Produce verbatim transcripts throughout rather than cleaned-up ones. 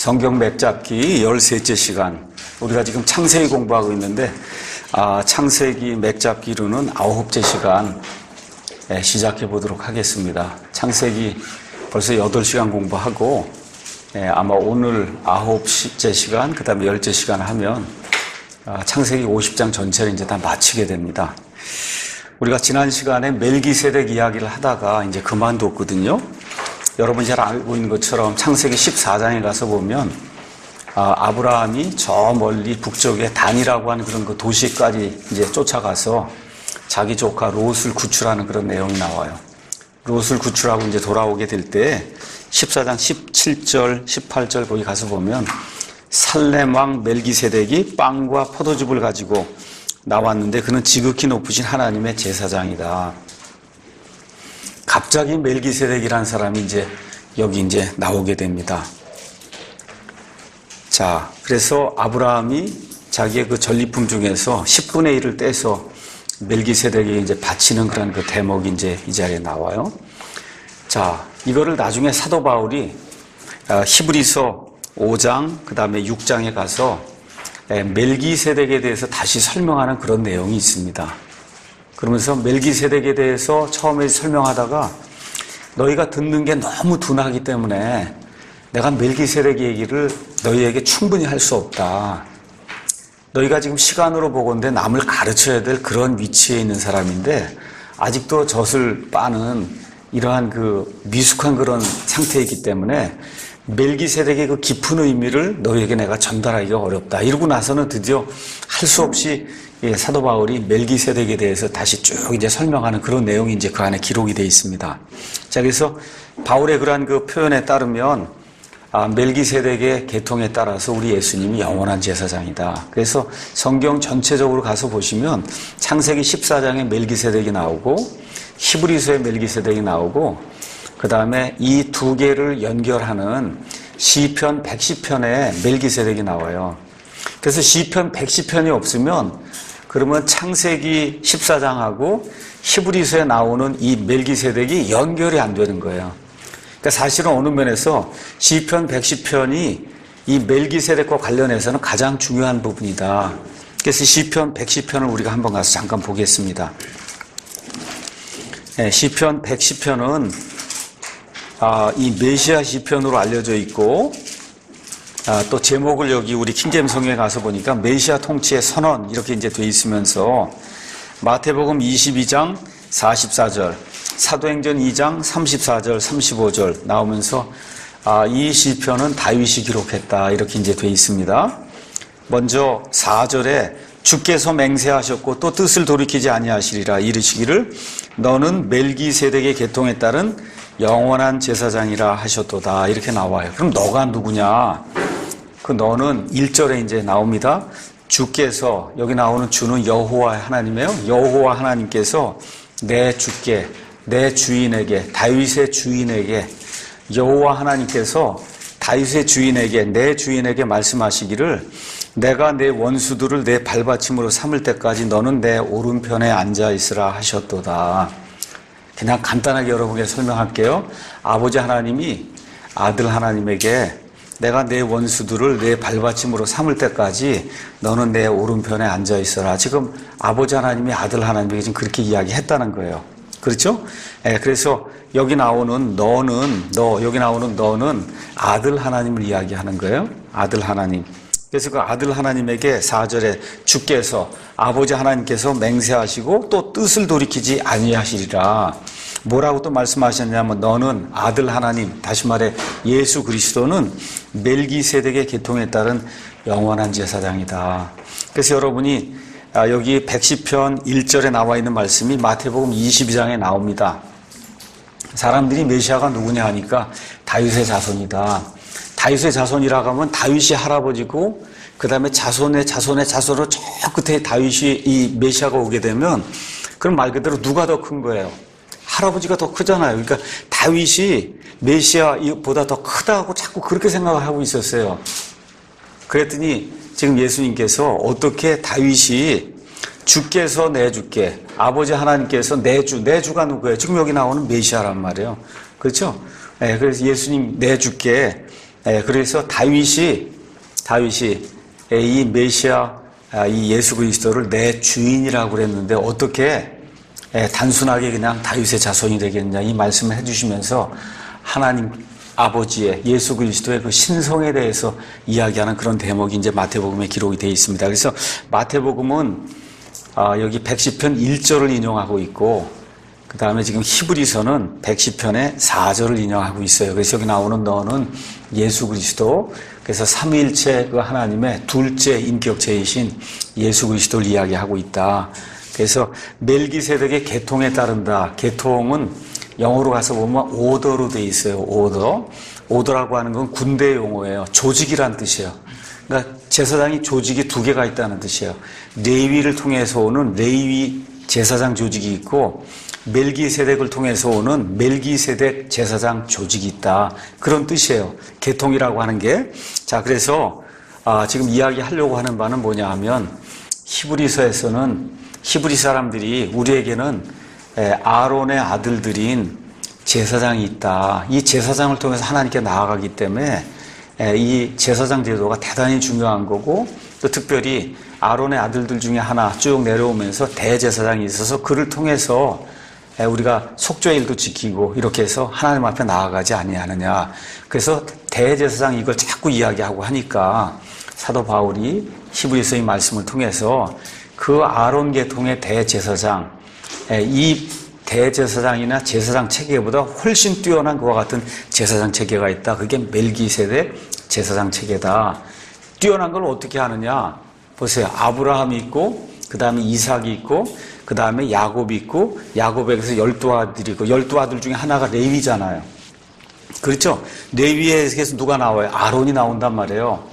성경 맵 잡기 열셋째 시간. 우리가 지금 창세기 공부하고 있는데, 아, 창세기 맵 잡기로는 아홉째 시간 예, 시작해 보도록 하겠습니다. 창세기 벌써 여덟 시간 공부하고, 예, 아마 오늘 아홉째 시간, 그 다음에 열째 시간 하면, 아, 창세기 오십 장 전체를 이제 다 마치게 됩니다. 우리가 지난 시간에 멜기세덱 이야기를 하다가 이제 그만뒀거든요. 여러분이 잘 알고 있는 것처럼 창세기 십사 장에 가서 보면 아, 아브라함이 저 멀리 북쪽에 단이라고 하는 그런 그 도시까지 이제 쫓아가서 자기 조카 롯을 구출하는 그런 내용이 나와요. 롯을 구출하고 이제 돌아오게 될 때 십사 장 십칠 절, 십팔 절 거기 가서 보면 살렘 왕 멜기세덱이 빵과 포도즙을 가지고 나왔는데 그는 지극히 높으신 하나님의 제사장이다. 갑자기 멜기세덱이라는 사람이 이제 여기 이제 나오게 됩니다. 자, 그래서 아브라함이 자기의 그 전리품 중에서 십분의 일을 떼서 멜기세덱에게 이제 바치는 그런 그 대목이 이제 이 자리에 나와요. 자, 이거를 나중에 사도 바울이 히브리서 오 장, 그 다음에 육 장에 가서 멜기세덱에 대해서 다시 설명하는 그런 내용이 있습니다. 그러면서 멜기세덱에 대해서 처음에 설명하다가 너희가 듣는 게 너무 둔하기 때문에 내가 멜기세덱 얘기를 너희에게 충분히 할 수 없다. 너희가 지금 시간으로 보건대 남을 가르쳐야 될 그런 위치에 있는 사람인데 아직도 젖을 빠는 이러한 그 미숙한 그런 상태이기 때문에 멜기세덱의 그 깊은 의미를 너희에게 내가 전달하기가 어렵다. 이러고 나서는 드디어 할 수 없이 예, 사도 바울이 멜기세덱에 대해서 다시 쭉 이제 설명하는 그런 내용이 이제 그 안에 기록이 되어 있습니다. 자, 그래서 바울의 그러한 그 표현에 따르면 아, 멜기세덱의 계통에 따라서 우리 예수님이 영원한 제사장이다. 그래서 성경 전체적으로 가서 보시면 창세기 십사 장에 멜기세덱이 나오고 히브리서에 멜기세덱이 나오고 그 다음에 이 두 개를 연결하는 시편 백십 편에 멜기세덱이 나와요. 그래서 시편 백십 편이 없으면 그러면 창세기 십사 장하고 히브리서에 나오는 이 멜기세덱이 연결이 안 되는 거예요. 그러니까 사실은 어느 면에서 시편 백십 편이 이 멜기세덱과 관련해서는 가장 중요한 부분이다. 그래서 시편 백십 편을 우리가 한번 가서 잠깐 보겠습니다. 네, 시편 백십 편은 아, 이 메시아 시편으로 알려져 있고 아, 또 제목을 여기 우리 킹제임스 성경에 가서 보니까 메시아 통치의 선언 이렇게 이제 돼 있으면서 마태복음 이십이 장 사십사 절, 사도행전 이 장 삼십사 절, 삼십오 절 나오면서 아, 이 시편은 다윗이 기록했다 이렇게 이제 돼 있습니다. 먼저 사 절에 주께서 맹세하셨고 또 뜻을 돌이키지 아니하시리라 이르시기를 너는 멜기세덱의 계통에 따른 영원한 제사장이라 하셨도다 이렇게 나와요. 그럼 너가 누구냐? 그 너는 일 절에 이제 나옵니다. 주께서 여기 나오는 주는 여호와 하나님이에요. 여호와 하나님께서 내 주께 내 주인에게 다윗의 주인에게 여호와 하나님께서 다윗의 주인에게 내 주인에게 말씀하시기를 내가 내 원수들을 내 발받침으로 삼을 때까지 너는 내 오른편에 앉아 있으라 하셨도다. 그냥 간단하게 여러분에게 설명할게요. 아버지 하나님이 아들 하나님에게 내가 내 원수들을 내 발받침으로 삼을 때까지 너는 내 오른편에 앉아 있어라. 지금 아버지 하나님이 아들 하나님에게 지금 그렇게 이야기했다는 거예요. 그렇죠? 예, 그래서 여기 나오는 너는 너 여기 나오는 너는 아들 하나님을 이야기하는 거예요. 아들 하나님. 그래서 그 아들 하나님에게 사 절에 주께서 아버지 하나님께서 맹세하시고 또 뜻을 돌이키지 아니하시리라. 뭐라고 또 말씀하셨냐면 너는 아들 하나님, 다시 말해 예수 그리스도는 멜기세덱의 계통에 따른 영원한 제사장이다. 그래서 여러분이 여기 백십 편 일 절에 나와 있는 말씀이 마태복음 이십이 장에 나옵니다. 사람들이 메시아가 누구냐 하니까 다윗의 자손이다. 다윗의 자손이라고 하면 다윗이 할아버지고 그 다음에 자손의 자손의 자손으로 저 끝에 다윗이 이 메시아가 오게 되면 그럼 말 그대로 누가 더 큰 거예요? 할아버지가 더 크잖아요. 그러니까 다윗이 메시아보다 더 크다고 자꾸 그렇게 생각을 하고 있었어요. 그랬더니 지금 예수님께서 어떻게 다윗이 주께서 내 주께 아버지 하나님께서 내 주, 내 주가 누구예요? 지금 여기 나오는 메시아란 말이에요. 그렇죠? 네, 그래서 예수님 내 주께 예, 그래서 다윗이 다윗이 이 메시아 이 예수 그리스도를 내 주인이라고 그랬는데 어떻게 예, 단순하게 그냥 다윗의 자손이 되겠냐 이 말씀을 해주시면서 하나님 아버지의 예수 그리스도의 그 신성에 대해서 이야기하는 그런 대목이 이제 마태복음에 기록이 되어 있습니다. 그래서 마태복음은 아, 여기 백십 편 일 절을 인용하고 있고 그 다음에 지금 히브리서는 백십 편의 사 절을 인용하고 있어요. 그래서 여기 나오는 너는 예수 그리스도, 그래서 삼위일체 그 하나님의 둘째 인격체이신 예수 그리스도를 이야기하고 있다. 그래서 멜기세덱의 계통에 따른다. 계통은 영어로 가서 보면 오더로 돼 있어요. 오더. 오더라고 하는 건 군대 용어예요. 조직이란 뜻이에요. 그러니까 제사장이 조직이 두 개가 있다는 뜻이에요. 레위를 통해서 오는 레위 제사장 조직이 있고 멜기세덱을 통해서 오는 멜기세덱 제사장 조직이 있다. 그런 뜻이에요. 계통이라고 하는 게. 자, 그래서 아, 지금 이야기하려고 하는 바는 뭐냐 하면 히브리서에서는 히브리 사람들이 우리에게는 아론의 아들들인 제사장이 있다. 이 제사장을 통해서 하나님께 나아가기 때문에 이 제사장 제도가 대단히 중요한 거고 또 특별히 아론의 아들들 중에 하나 쭉 내려오면서 대제사장이 있어서 그를 통해서 우리가 속죄일도 지키고 이렇게 해서 하나님 앞에 나아가지 아니하느냐. 그래서 대제사장이 이걸 자꾸 이야기하고 하니까 사도 바울이 히브리서의 말씀을 통해서 그 아론 계통의 대제사장, 이 대제사장이나 제사장 체계보다 훨씬 뛰어난 그와 같은 제사장 체계가 있다. 그게 멜기세덱 제사장 체계다. 뛰어난 걸 어떻게 하느냐? 보세요. 아브라함이 있고 그 다음에 이삭이 있고 그 다음에 야곱이 있고 야곱에게서 열두 아들이고 열두 아들 중에 하나가 레위잖아요. 그렇죠? 레위에서 누가 나와요? 아론이 나온단 말이에요.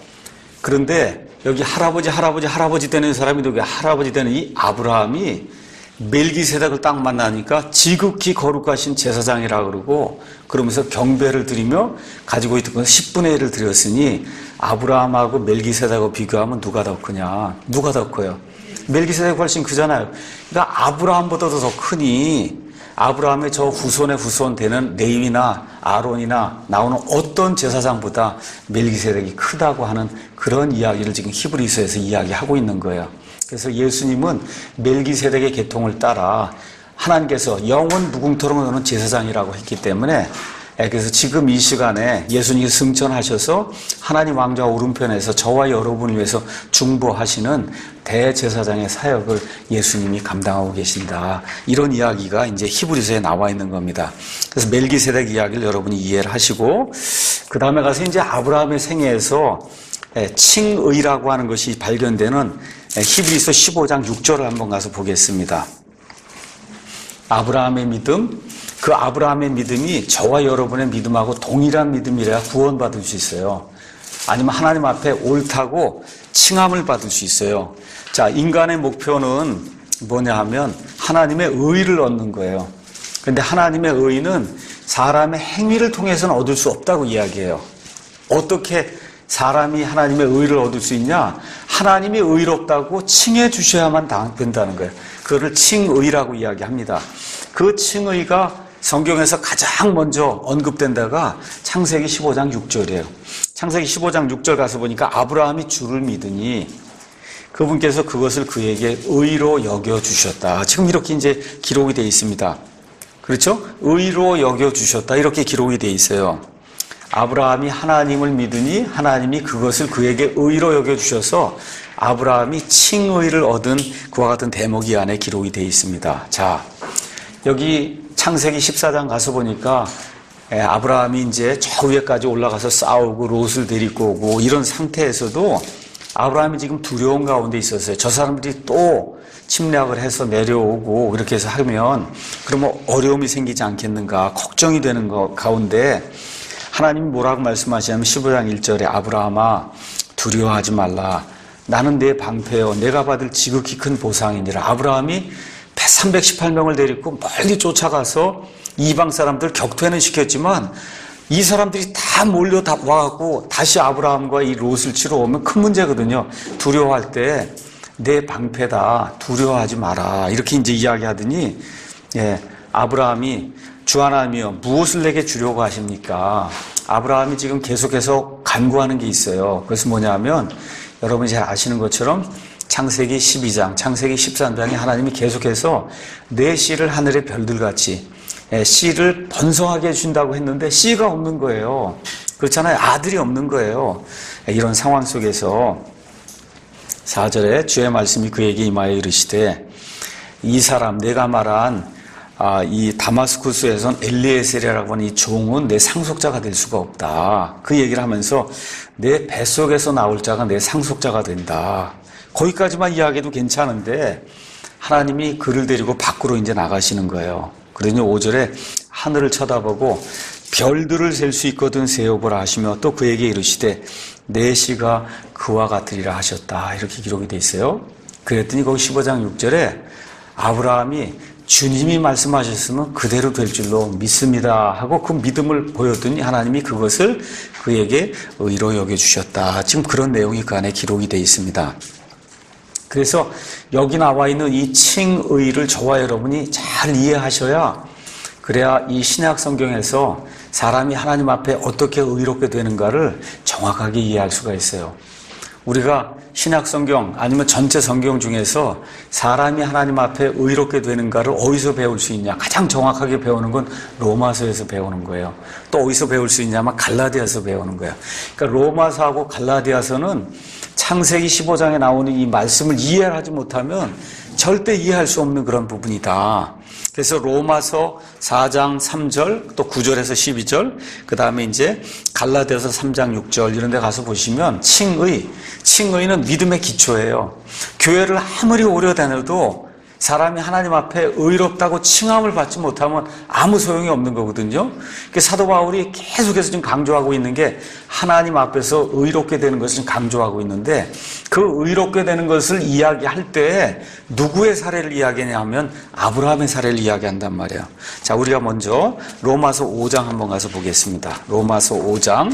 그런데 여기 할아버지 할아버지 할아버지 되는 사람이 누구야? 할아버지 되는 이 아브라함이 멜기세덱을 딱 만나니까 지극히 거룩하신 제사장이라 그러고 그러면서 경배를 드리며 가지고 있던 건 십분의 일을 드렸으니 아브라함하고 멜기세덱하고 비교하면 누가 더 크냐? 누가 더 커요? 멜기세덱이 훨씬 크잖아요. 그러니까 아브라함보다도 더 크니 아브라함의 저 후손의 후손 되는 레위나 아론이나 나오는 어떤 제사장보다 멜기세덱이 크다고 하는 그런 이야기를 지금 히브리서에서 이야기하고 있는 거예요. 그래서 예수님은 멜기세덱의 계통을 따라 하나님께서 영원 무궁토록 너는 제사장이라고 했기 때문에 그래서 지금 이 시간에 예수님이 승천하셔서 하나님 왕좌 오른편에서 저와 여러분을 위해서 중보하시는 대제사장의 사역을 예수님이 감당하고 계신다. 이런 이야기가 이제 히브리서에 나와 있는 겁니다. 그래서 멜기세덱 이야기를 여러분이 이해를 하시고 그 다음에 가서 이제 아브라함의 생애에서 칭의라고 하는 것이 발견되는 히브리서 십오 장 육 절을 한번 가서 보겠습니다. 아브라함의 믿음, 그 아브라함의 믿음이 저와 여러분의 믿음하고 동일한 믿음이라야 구원받을 수 있어요. 아니면 하나님 앞에 옳다고 칭함을 받을 수 있어요. 자, 인간의 목표는 뭐냐 하면 하나님의 의를 얻는 거예요. 그런데 하나님의 의는 사람의 행위를 통해서는 얻을 수 없다고 이야기해요. 어떻게 사람이 하나님의 의를 얻을 수 있냐? 하나님이 의롭다고 칭해 주셔야만 된다는 거예요. 그거를 칭의라고 이야기합니다. 그 칭의가 성경에서 가장 먼저 언급된 데가 창세기 십오 장 육 절이에요. 창세기 십오 장 육 절 가서 보니까 아브라함이 주를 믿으니 그분께서 그것을 그에게 의로 여겨주셨다. 지금 이렇게 이제 기록이 되어 있습니다. 그렇죠? 의로 여겨주셨다. 이렇게 기록이 되어 있어요. 아브라함이 하나님을 믿으니 하나님이 그것을 그에게 의로 여겨주셔서 아브라함이 칭의를 얻은 그와 같은 대목이 안에 기록이 되어 있습니다. 자, 여기 창세기 십사 장 가서 보니까 아브라함이 이제 저 위에까지 올라가서 싸우고 롯을 데리고 오고 이런 상태에서도 아브라함이 지금 두려운 가운데 있었어요. 저 사람들이 또 침략을 해서 내려오고 이렇게 해서 하면 그러면 어려움이 생기지 않겠는가 걱정이 되는 거 가운데 하나님이 뭐라고 말씀하시냐면 십오 장 일 절에 아브라함아 두려워하지 말라. 나는 내 방패요. 내가 받을 지극히 큰 보상이니라. 아브라함이 삼백십팔 명을 데리고 멀리 쫓아가서 이방 사람들 격퇴는 시켰지만 이 사람들이 다 몰려 다 와갖고 다시 아브라함과 이 롯을 치러 오면 큰 문제거든요. 두려워할 때 내 방패다. 두려워하지 마라. 이렇게 이제 이야기하더니 예, 아브라함이 주 하나님이여 무엇을 내게 주려고 하십니까? 아브라함이 지금 계속해서 간구하는 게 있어요. 그것은 뭐냐면 여러분이 잘 아시는 것처럼 창세기 십이 장, 창세기 십삼 장에 하나님이 계속해서 내 씨를 하늘의 별들같이 씨를 번성하게 해준다고 했는데 씨가 없는 거예요. 그렇잖아요. 아들이 없는 거예요. 이런 상황 속에서 사 절에 주의 말씀이 그에게 임하여 이르시되 이 사람 내가 말한 아, 이 다마스쿠스에선 엘리에셀이라고 하는 이 종은 내 상속자가 될 수가 없다. 그 얘기를 하면서 내 뱃속에서 나올 자가 내 상속자가 된다. 거기까지만 이야기해도 괜찮은데 하나님이 그를 데리고 밖으로 이제 나가시는 거예요. 그러니 오 절에 하늘을 쳐다보고 별들을 셀 수 있거든 세어보라 하시며 또 그에게 이르시되 내 씨가 그와 같으리라 하셨다. 이렇게 기록이 돼 있어요. 그랬더니 거기 십오 장 육 절에 아브라함이 주님이 말씀하셨으면 그대로 될 줄로 믿습니다 하고 그 믿음을 보였더니 하나님이 그것을 그에게 의로 여겨주셨다. 지금 그런 내용이 그 안에 기록이 되어 있습니다. 그래서 여기 나와 있는 이 칭의를 저와 여러분이 잘 이해하셔야 그래야 이 신약 성경에서 사람이 하나님 앞에 어떻게 의롭게 되는가를 정확하게 이해할 수가 있어요. 우리가 신약 성경 아니면 전체 성경 중에서 사람이 하나님 앞에 의롭게 되는가를 어디서 배울 수 있냐? 가장 정확하게 배우는 건 로마서에서 배우는 거예요. 또 어디서 배울 수 있냐면 갈라디아서 배우는 거예요. 그러니까 로마서하고 갈라디아서는 창세기 십오 장에 나오는 이 말씀을 이해하지 못하면 절대 이해할 수 없는 그런 부분이다. 그래서 로마서 사 장 삼 절 또 구 절에서 십이 절 그 다음에 이제 갈라디아서 삼 장 육 절 이런 데 가서 보시면 칭의, 칭의는 믿음의 기초예요. 교회를 아무리 오래 다녀도 사람이 하나님 앞에 의롭다고 칭함을 받지 못하면 아무 소용이 없는 거거든요. 사도 바울이 계속해서 지금 강조하고 있는 게 하나님 앞에서 의롭게 되는 것을 강조하고 있는데 그 의롭게 되는 것을 이야기할 때 누구의 사례를 이야기하냐면 아브라함의 사례를 이야기한단 말이에요. 자, 우리가 먼저 로마서 오 장 한번 가서 보겠습니다. 로마서 오 장.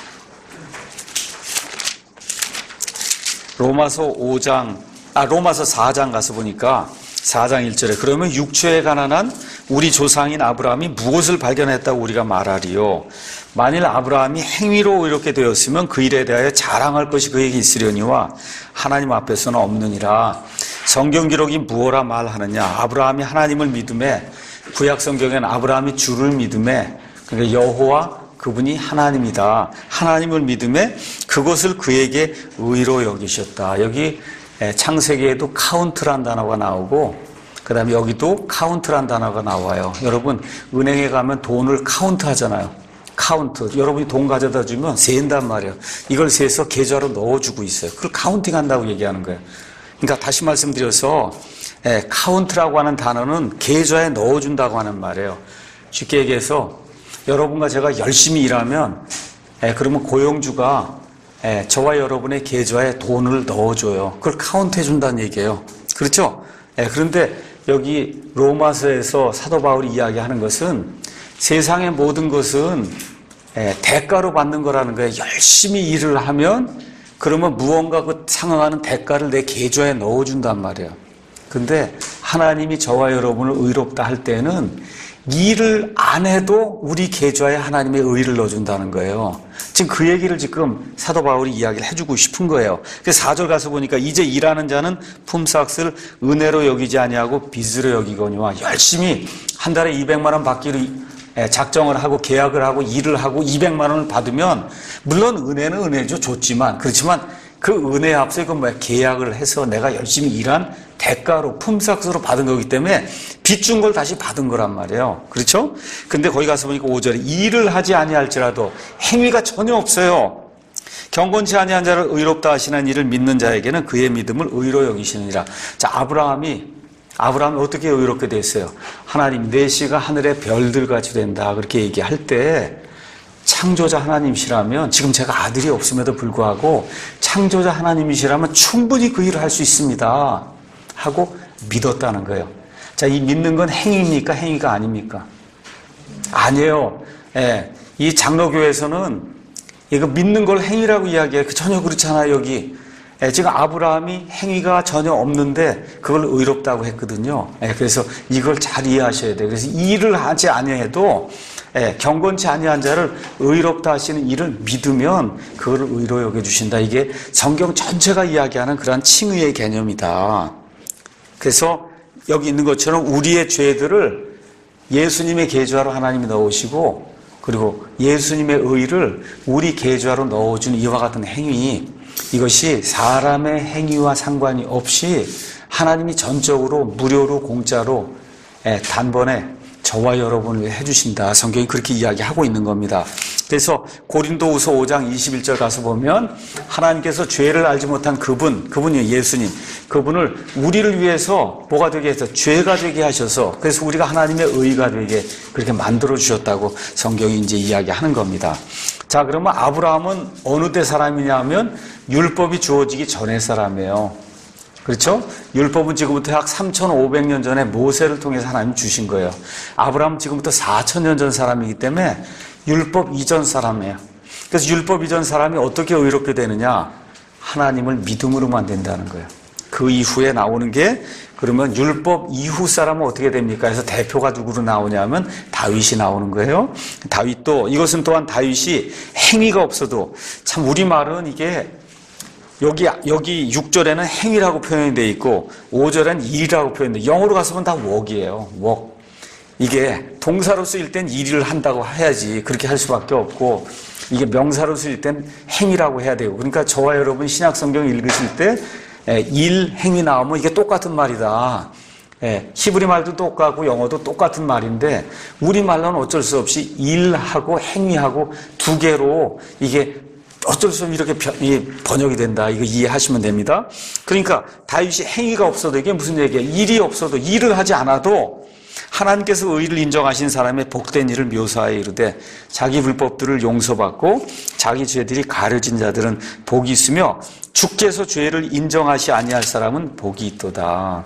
로마서 오 장, 아, 로마서 사 장 가서 보니까 사 장 일 절에 그러면 육체에 가난한 우리 조상인 아브라함이 무엇을 발견했다고 우리가 말하리요. 만일 아브라함이 행위로 이렇게 되었으면 그 일에 대하여 자랑할 것이 그에게 있으려니와 하나님 앞에서는 없느니라. 성경 기록이 무엇라 말하느냐. 아브라함이 하나님을 믿음에 구약 성경에는 아브라함이 주를 믿음에 그러니까 여호와 그분이 하나님이다. 하나님을 믿음에 그것을 그에게 의로 여기셨다. 여기 창세기에도 카운트란 단어가 나오고 그 다음에 여기도 카운트란 단어가 나와요. 여러분 은행에 가면 돈을 카운트 하잖아요. 카운트. 여러분이 돈 가져다 주면 세인단 말이에요. 이걸 세서 계좌로 넣어주고 있어요. 그걸 카운팅 한다고 얘기하는 거예요. 그러니까 다시 말씀드려서 카운트라고 하는 단어는 계좌에 넣어준다고 하는 말이에요. 쉽게 얘기해서 여러분과 제가 열심히 일하면 그러면 고용주가 예, 저와 여러분의 계좌에 돈을 넣어줘요. 그걸 카운트 해준다는 얘기예요. 그렇죠? 예, 그런데 여기 로마서에서 사도 바울이 이야기하는 것은 세상의 모든 것은 예, 대가로 받는 거라는 거예요. 열심히 일을 하면 그러면 무언가 그 상응하는 대가를 내 계좌에 넣어준단 말이에요. 근데 하나님이 저와 여러분을 의롭다 할 때는 일을 안 해도 우리 계좌에 하나님의 의를 넣어준다는 거예요. 지금 그 얘기를 지금 사도 바울이 이야기를 해주고 싶은 거예요. 그래서 사 절 가서 보니까 이제 일하는 자는 품삯을 은혜로 여기지 아니하고 빚으로 여기거니와 열심히 한 달에 이백만 원 받기로 작정을 하고 계약을 하고 일을 하고 이백만 원을 받으면 물론 은혜는 은혜죠. 좋지만 그렇지만 그 은혜 앞서 이건 뭐야? 계약을 해서 내가 열심히 일한 대가로 품삯으로 받은 거기 때문에 빚 준 걸 다시 받은 거란 말이에요. 그렇죠? 근데 거기 가서 보니까 오 절에 일을 하지 아니할지라도 행위가 전혀 없어요. 경건치 아니한 자를 의롭다 하시는 이를 믿는 자에게는 그의 믿음을 의로 여기시느니라. 자, 아브라함이 아브라함이 어떻게 의롭게 됐어요? 하나님 내 씨가 하늘의 별들같이 된다 그렇게 얘기할 때 창조자 하나님이시라면 지금 제가 아들이 없음에도 불구하고 창조자 하나님이시라면 충분히 그 일을 할 수 있습니다 하고 믿었다는 거예요. 자, 이 믿는 건 행위입니까? 행위가 아닙니까? 아니에요. 예, 이 장로교에서는 이거 믿는 걸 행위라고 이야기해요. 전혀 그렇지 않아요. 여기 예, 지금 아브라함이 행위가 전혀 없는데 그걸 의롭다고 했거든요. 예, 그래서 이걸 잘 이해하셔야 돼요. 그래서 일을 하지 아니해도 예, 경건치 아니한 자를 의롭다 하시는 이를 믿으면 그거를 의로 여겨주신다. 이게 성경 전체가 이야기하는 그러한 칭의의 개념이다. 그래서 여기 있는 것처럼 우리의 죄들을 예수님의 계좌로 하나님이 넣으시고, 그리고 예수님의 의를 우리 계좌로 넣어준 이와 같은 행위, 이것이 사람의 행위와 상관이 없이 하나님이 전적으로 무료로 공짜로 예, 단번에 저와 여러분을 해주신다. 성경이 그렇게 이야기하고 있는 겁니다. 그래서 고린도후서 오 장 이십일 절 가서 보면 하나님께서 죄를 알지 못한 그분, 그분이 예수님, 그분을 우리를 위해서 뭐가 되게 해서 죄가 되게 하셔서, 그래서 우리가 하나님의 의가 되게 그렇게 만들어 주셨다고 성경이 이제 이야기하는 겁니다. 자, 그러면 아브라함은 어느 때 사람이냐 하면 율법이 주어지기 전의 사람이에요. 그렇죠? 율법은 지금부터 약 삼천오백 년 전에 모세를 통해서 하나님이 주신 거예요. 아브라함은 지금부터 사천 년 전 사람이기 때문에 율법 이전 사람이에요. 그래서 율법 이전 사람이 어떻게 의롭게 되느냐? 하나님을 믿음으로만 된다는 거예요. 그 이후에 나오는 게, 그러면 율법 이후 사람은 어떻게 됩니까? 그래서 대표가 누구로 나오냐면 다윗이 나오는 거예요. 다윗도, 이것은 또한 다윗이 행위가 없어도, 참 우리말은 이게 여기, 여기 육 절에는 행위라고 표현이 되어 있고 오 절에는 일이라고 표현돼. 영어로 가서 보면 다 work이에요. work. 이게 동사로 쓰일 땐 일을 한다고 해야지. 그렇게 할 수밖에 없고, 이게 명사로 쓰일 땐 행위라고 해야 되고. 그러니까 저와 여러분 신약 성경 읽으실 때 일, 행위 나오면 이게 똑같은 말이다. 히브리 말도 똑같고 영어도 똑같은 말인데 우리말로는 어쩔 수 없이 일하고 행위하고 두 개로 이게 어쩔 수 없이 이렇게 번역이 된다. 이거 이해하시면 됩니다. 그러니까 다윗이 행위가 없어도, 이게 무슨 얘기야? 일이 없어도, 일을 하지 않아도 하나님께서 의를 인정하신 사람의 복된 일을 묘사하여 이르되 자기 불법들을 용서받고 자기 죄들이 가려진 자들은 복이 있으며 주께서 죄를 인정하시 아니할 사람은 복이 있도다.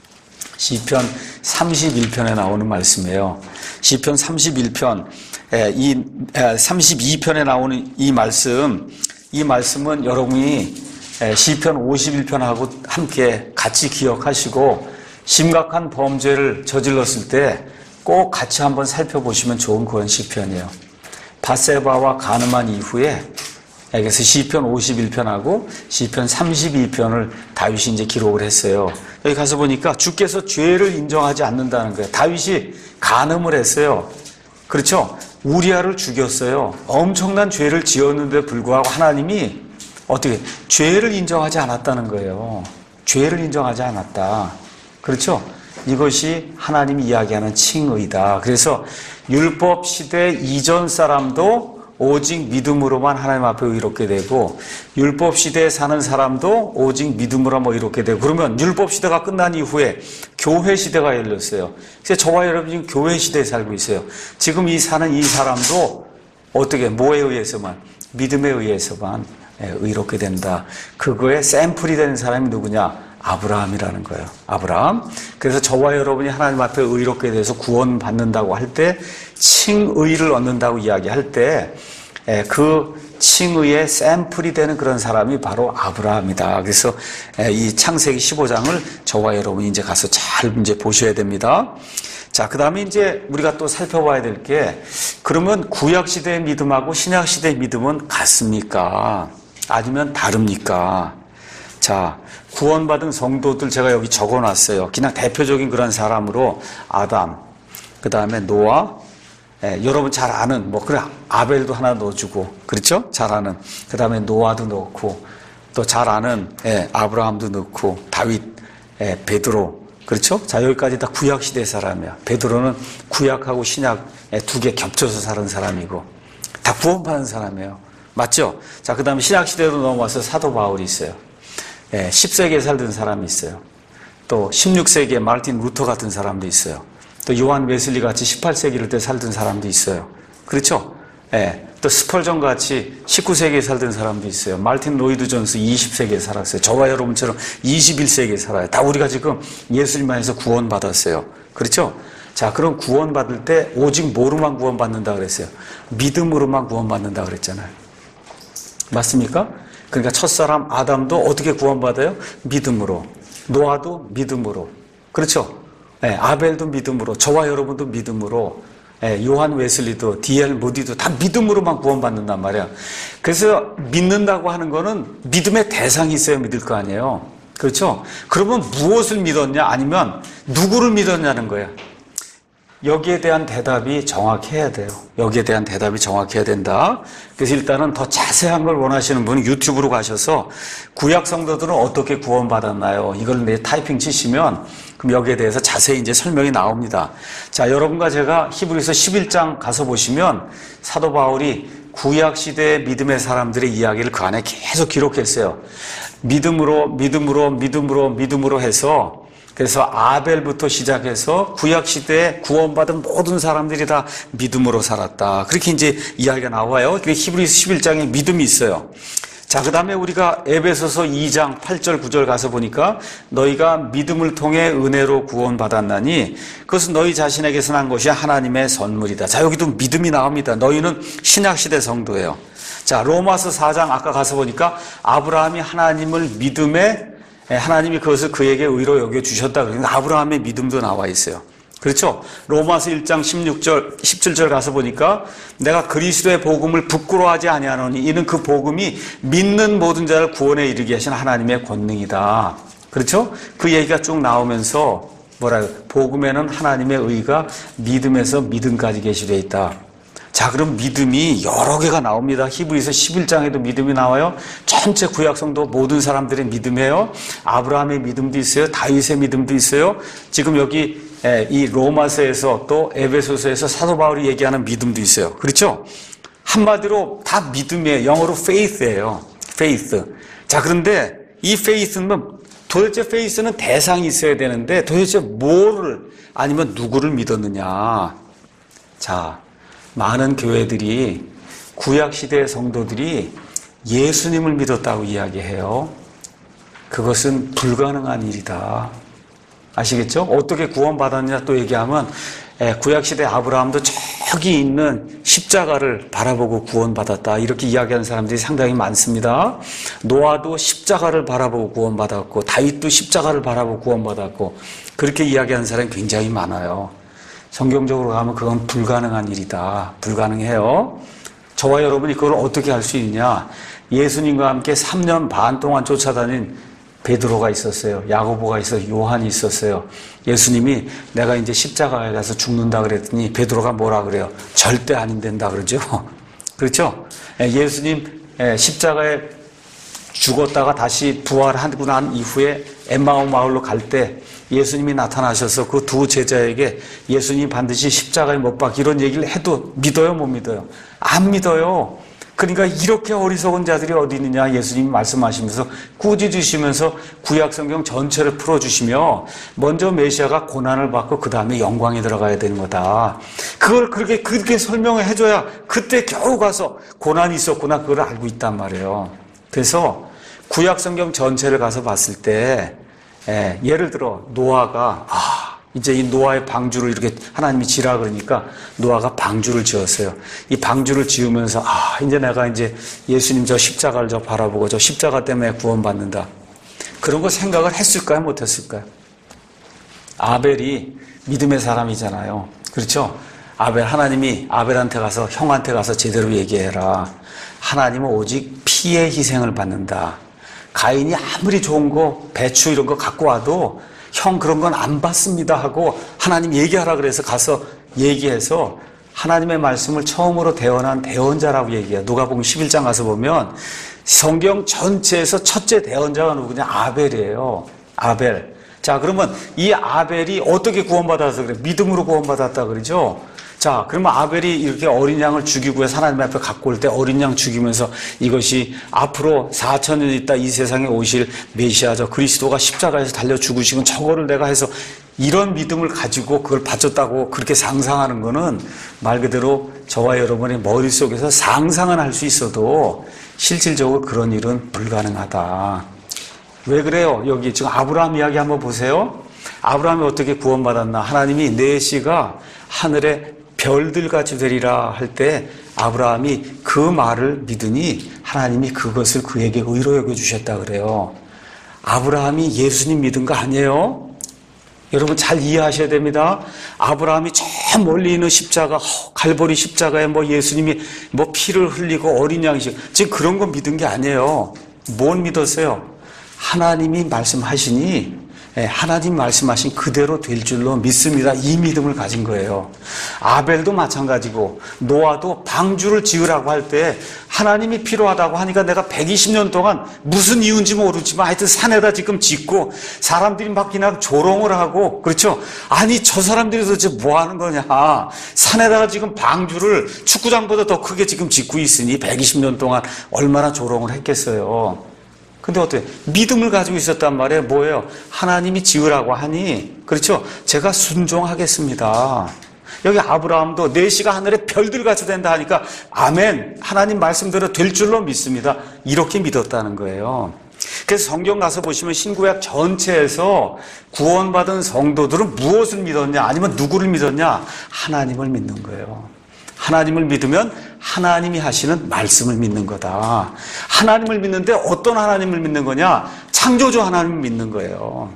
시편 삼십일 편에 나오는 말씀이에요. 시편 삼십일 편, 이 삼십이 편에 나오는 이 말씀, 이 말씀은 여러분이 시편 오십일 편하고 함께 같이 기억하시고 심각한 범죄를 저질렀을 때 꼭 같이 한번 살펴보시면 좋은 그런 시편이에요. 밧세바와 간음한 이후에, 그래서 시편 오십일 편하고 시편 삼십이 편을 다윗이 이제 기록을 했어요. 여기 가서 보니까 주께서 죄를 인정하지 않는다는 거예요. 다윗이 간음을 했어요. 그렇죠? 우리아를 죽였어요. 엄청난 죄를 지었는데 불구하고 하나님이 어떻게 죄를 인정하지 않았다는 거예요. 죄를 인정하지 않았다. 그렇죠? 이것이 하나님이 이야기하는 칭의다. 그래서 율법 시대 이전 사람도 오직 믿음으로만 하나님 앞에 의롭게 되고, 율법 시대에 사는 사람도 오직 믿음으로만 의롭게 되고, 그러면 율법 시대가 끝난 이후에 교회 시대가 열렸어요. 그래서 저와 여러분이 교회 시대에 살고 있어요. 지금 이 사는 이 사람도 어떻게, 뭐에 의해서만? 믿음에 의해서만 의롭게 된다. 그거에 샘플이 되는 사람이 누구냐? 아브라함이라는 거예요. 아브라함. 그래서 저와 여러분이 하나님 앞에 의롭게 돼서 구원받는다고 할 때, 칭의를 얻는다고 이야기할 때, 그 칭의의 샘플이 되는 그런 사람이 바로 아브라함이다. 그래서 이 창세기 십오 장을 저와 여러분이 이제 가서 잘 이제 보셔야 됩니다. 자, 그 다음에 이제 우리가 또 살펴봐야 될 게, 그러면 구약시대의 믿음하고 신약시대의 믿음은 같습니까? 아니면 다릅니까? 자, 구원받은 성도들 제가 여기 적어놨어요. 그냥 대표적인 그런 사람으로 아담, 그 다음에 노아, 예, 여러분 잘 아는, 뭐, 그래, 아벨도 하나 넣어주고, 그렇죠? 잘 아는. 그 다음에 노아도 넣고, 또 잘 아는, 예, 아브라함도 넣고, 다윗, 예, 베드로, 그렇죠? 자, 여기까지 다 구약시대 사람이야. 베드로는 구약하고 신약 두 개 겹쳐서 사는 사람이고, 다 구원받은 사람이에요. 맞죠? 자, 그 다음에 신약시대로 넘어와서 사도 바울이 있어요. 예, 십 세기에 살던 사람이 있어요. 또 십육 세기에 마르틴 루터 같은 사람도 있어요. 또 요한 웨슬리 같이 십팔 세기를 때 살던 사람도 있어요. 그렇죠? 예, 또 스펄전 같이 십구 세기에 살던 사람도 있어요. 마르틴 로이드 존스 이십 세기에 살았어요. 저와 여러분처럼 이십일 세기에 살아요. 다 우리가 지금 예수님 안에서 구원받았어요. 그렇죠? 자, 그럼 구원받을 때 오직 뭐로만 구원받는다 그랬어요? 믿음으로만 구원받는다 그랬잖아요. 맞습니까? 그러니까 첫사람 아담도 어떻게 구원받아요? 믿음으로. 노아도 믿음으로. 그렇죠? 네, 아벨도 믿음으로. 저와 여러분도 믿음으로. 예, 요한 웨슬리도 디엘 모디도 다 믿음으로만 구원받는단 말이야. 그래서 믿는다고 하는 거는 믿음의 대상이 있어야 믿을 거 아니에요. 그렇죠? 그러면 무엇을 믿었냐 아니면 누구를 믿었냐는 거야. 여기에 대한 대답이 정확해야 돼요. 여기에 대한 대답이 정확해야 된다. 그래서 일단은 더 자세한 걸 원하시는 분은 유튜브로 가셔서 구약 성도들은 어떻게 구원받았나요? 이걸 내 타이핑 치시면 그럼 여기에 대해서 자세히 이제 설명이 나옵니다. 자, 여러분과 제가 히브리서 십일 장 가서 보시면 사도 바울이 구약 시대의 믿음의 사람들의 이야기를 그 안에 계속 기록했어요. 믿음으로, 믿음으로, 믿음으로, 믿음으로 해서 그래서 아벨부터 시작해서 구약시대에 구원받은 모든 사람들이 다 믿음으로 살았다. 그렇게 이제 이야기가 나와요. 히브리서 십일 장에 믿음이 있어요. 자, 그 다음에 우리가 에베소서 이 장 팔 절 구 절 가서 보니까 너희가 믿음을 통해 은혜로 구원받았나니 그것은 너희 자신에게서 난 것이 하나님의 선물이다. 자, 여기도 믿음이 나옵니다. 너희는 신약시대 성도예요. 자, 로마서 사 장 아까 가서 보니까 아브라함이 하나님을 믿음에 하나님이 그것을 그에게 의로 여겨주셨다. 그러니까 아브라함의 믿음도 나와 있어요. 그렇죠? 로마서 일 장 십육 절, 십칠 절 가서 보니까 내가 그리스도의 복음을 부끄러워하지 아니하노니 이는 그 복음이 믿는 모든 자를 구원에 이르게 하신 하나님의 권능이다. 그렇죠? 그 얘기가 쭉 나오면서 뭐라요? 복음에는 하나님의 의가 믿음에서 믿음까지 계시되어 있다. 자, 그럼 믿음이 여러 개가 나옵니다. 히브리서 십일 장에도 믿음이 나와요. 전체 구약성도 모든 사람들의 믿음이에요. 아브라함의 믿음도 있어요. 다윗의 믿음도 있어요. 지금 여기 이 로마서에서 또 에베소서에서 사도 바울이 얘기하는 믿음도 있어요. 그렇죠? 한마디로 다 믿음이에요. 영어로 faith예요. faith. 자, 그런데 이 faith는 도대체 faith는 대상이 있어야 되는데 도대체 뭐를 아니면 누구를 믿었느냐. 자, 많은 교회들이 구약시대의 성도들이 예수님을 믿었다고 이야기해요. 그것은 불가능한 일이다. 아시겠죠? 어떻게 구원받았냐 또 얘기하면 구약시대 아브라함도 저기 있는 십자가를 바라보고 구원받았다. 이렇게 이야기하는 사람들이 상당히 많습니다. 노아도 십자가를 바라보고 구원받았고 다윗도 십자가를 바라보고 구원받았고 그렇게 이야기하는 사람이 굉장히 많아요. 성경적으로 가면 그건 불가능한 일이다. 불가능해요. 저와 여러분이 그걸 어떻게 할 수 있느냐. 예수님과 함께 삼 년 반 동안 쫓아다닌 베드로가 있었어요. 야고보가 있었어요. 요한이 있었어요. 예수님이 내가 이제 십자가에 가서 죽는다 그랬더니 베드로가 뭐라 그래요? 절대 안 된다 그러죠. 그렇죠? 예수님 십자가에 죽었다가 다시 부활하고 난 이후에 엠마오 마을로 갈 때 예수님이 나타나셔서 그 두 제자에게 예수님이 반드시 십자가에 못 박히 이런 얘기를 해도 믿어요, 못 믿어요? 안 믿어요. 그러니까 이렇게 어리석은 자들이 어디 있느냐 예수님이 말씀하시면서 꾸짖으시면서 구약성경 전체를 풀어주시며 먼저 메시아가 고난을 받고 그 다음에 영광에 들어가야 되는 거다. 그걸 그렇게 그렇게 설명을 해줘야 그때 겨우 가서 고난이 있었구나 그걸 알고 있단 말이에요. 그래서 구약성경 전체를 가서 봤을 때 예, 예를 들어 노아가 아 이제 이 노아의 방주를 이렇게 하나님이 지라 그러니까 노아가 방주를 지었어요. 이 방주를 지으면서 아 이제 내가 이제 예수님 저 십자가를 저 바라보고 저 십자가 때문에 구원받는다. 그런 거 생각을 했을까요? 못했을까요? 아벨이 믿음의 사람이잖아요. 그렇죠? 아벨 하나님이 아벨한테 가서 형한테 가서 제대로 얘기해라. 하나님은 오직 피의 희생을 받는다. 가인이 아무리 좋은 거 배추 이런 거 갖고 와도 형 그런 건 안 받습니다 하고 하나님 얘기하라 그래서 가서 얘기해서 하나님의 말씀을 처음으로 대언한 대언자라고 얘기해요. 누가복음 십일 장 가서 보면 성경 전체에서 첫째 대언자가 누구냐? 아벨이에요. 아벨. 자, 그러면 이 아벨이 어떻게 구원받아서 그래? 믿음으로 구원받았다 그러죠? 자, 그러면 아벨이 이렇게 어린 양을 죽이고 해서 하나님 앞에 갖고 올 때 어린 양 죽이면서 이것이 앞으로 사천 년 있다 이 세상에 오실 메시아 저 그리스도가 십자가에서 달려 죽으시면 저거를 내가 해서 이런 믿음을 가지고 그걸 바쳤다고 그렇게 상상하는 거는 말 그대로 저와 여러분의 머릿속에서 상상은 할 수 있어도 실질적으로 그런 일은 불가능하다. 왜 그래요? 여기 지금 아브라함 이야기 한번 보세요. 아브라함이 어떻게 구원받았나? 하나님이 내 씨가 하늘에 별들같이 되리라 할 때 아브라함이 그 말을 믿으니 하나님이 그것을 그에게 의로 여겨주셨다 그래요. 아브라함이 예수님 믿은 거 아니에요? 여러분 잘 이해하셔야 됩니다. 아브라함이 저 멀리 있는 십자가, 갈보리 십자가에 뭐 예수님이 뭐 피를 흘리고 어린 양식, 지금 그런 거 믿은 게 아니에요. 뭘 믿었어요? 하나님이 말씀하시니 하나님 말씀하신 그대로 될 줄로 믿습니다. 이 믿음을 가진 거예요. 아벨도 마찬가지고 노아도 방주를 지으라고 할 때 하나님이 필요하다고 하니까 내가 백이십 년 동안 무슨 이유인지 모르지만 하여튼 산에다 지금 짓고 사람들이 막 그냥 조롱을 하고, 그렇죠? 아니 저 사람들이 도대체 뭐 하는 거냐, 산에다가 지금 방주를 축구장보다 더 크게 지금 짓고 있으니 백이십 년 동안 얼마나 조롱을 했겠어요. 근데 어때요? 믿음을 가지고 있었단 말이에요. 뭐예요? 하나님이 지으라고 하니, 그렇죠? 제가 순종하겠습니다. 여기 아브라함도 내시가 하늘에 별들같이 된다 하니까 아멘, 하나님 말씀대로 될 줄로 믿습니다. 이렇게 믿었다는 거예요. 그래서 성경 가서 보시면 신구약 전체에서 구원받은 성도들은 무엇을 믿었냐, 아니면 누구를 믿었냐? 하나님을 믿는 거예요. 하나님을 믿으면 하나님이 하시는 말씀을 믿는 거다. 하나님을 믿는데 어떤 하나님을 믿는 거냐? 창조주 하나님을 믿는 거예요.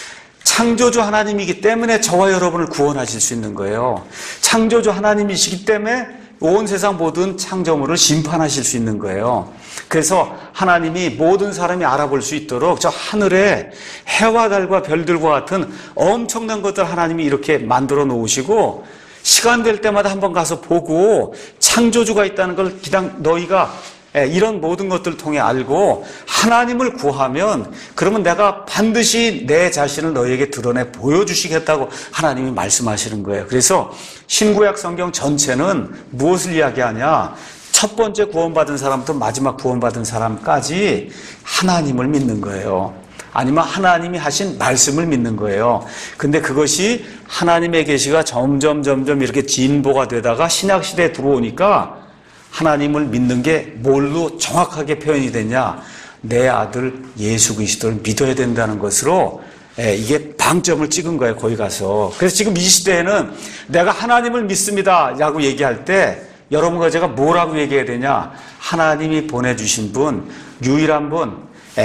창조주 하나님이기 때문에 저와 여러분을 구원하실 수 있는 거예요. 창조주 하나님이시기 때문에 온 세상 모든 창조물을 심판하실 수 있는 거예요. 그래서 하나님이 모든 사람이 알아볼 수 있도록 저 하늘에 해와 달과 별들과 같은 엄청난 것들 하나님이 이렇게 만들어 놓으시고, 시간 될 때마다 한번 가서 보고 창조주가 있다는 걸 그냥 너희가 이런 모든 것들을 통해 알고 하나님을 구하면, 그러면 내가 반드시 내 자신을 너희에게 드러내 보여주시겠다고 하나님이 말씀하시는 거예요. 그래서 신구약 성경 전체는 무엇을 이야기하냐? 첫 번째 구원받은 사람부터 마지막 구원받은 사람까지 하나님을 믿는 거예요. 아니면 하나님이 하신 말씀을 믿는 거예요. 근데 그것이 하나님의 계시가 점점 점점 이렇게 진보가 되다가 신약시대에 들어오니까 하나님을 믿는 게 뭘로 정확하게 표현이 되냐? 내 아들 예수 그리스도를 믿어야 된다는 것으로 이게 방점을 찍은 거예요, 거기 가서. 그래서 지금 이 시대에는 내가 하나님을 믿습니다 라고 얘기할 때 여러분과 제가 뭐라고 얘기해야 되냐? 하나님이 보내주신 분, 유일한 분,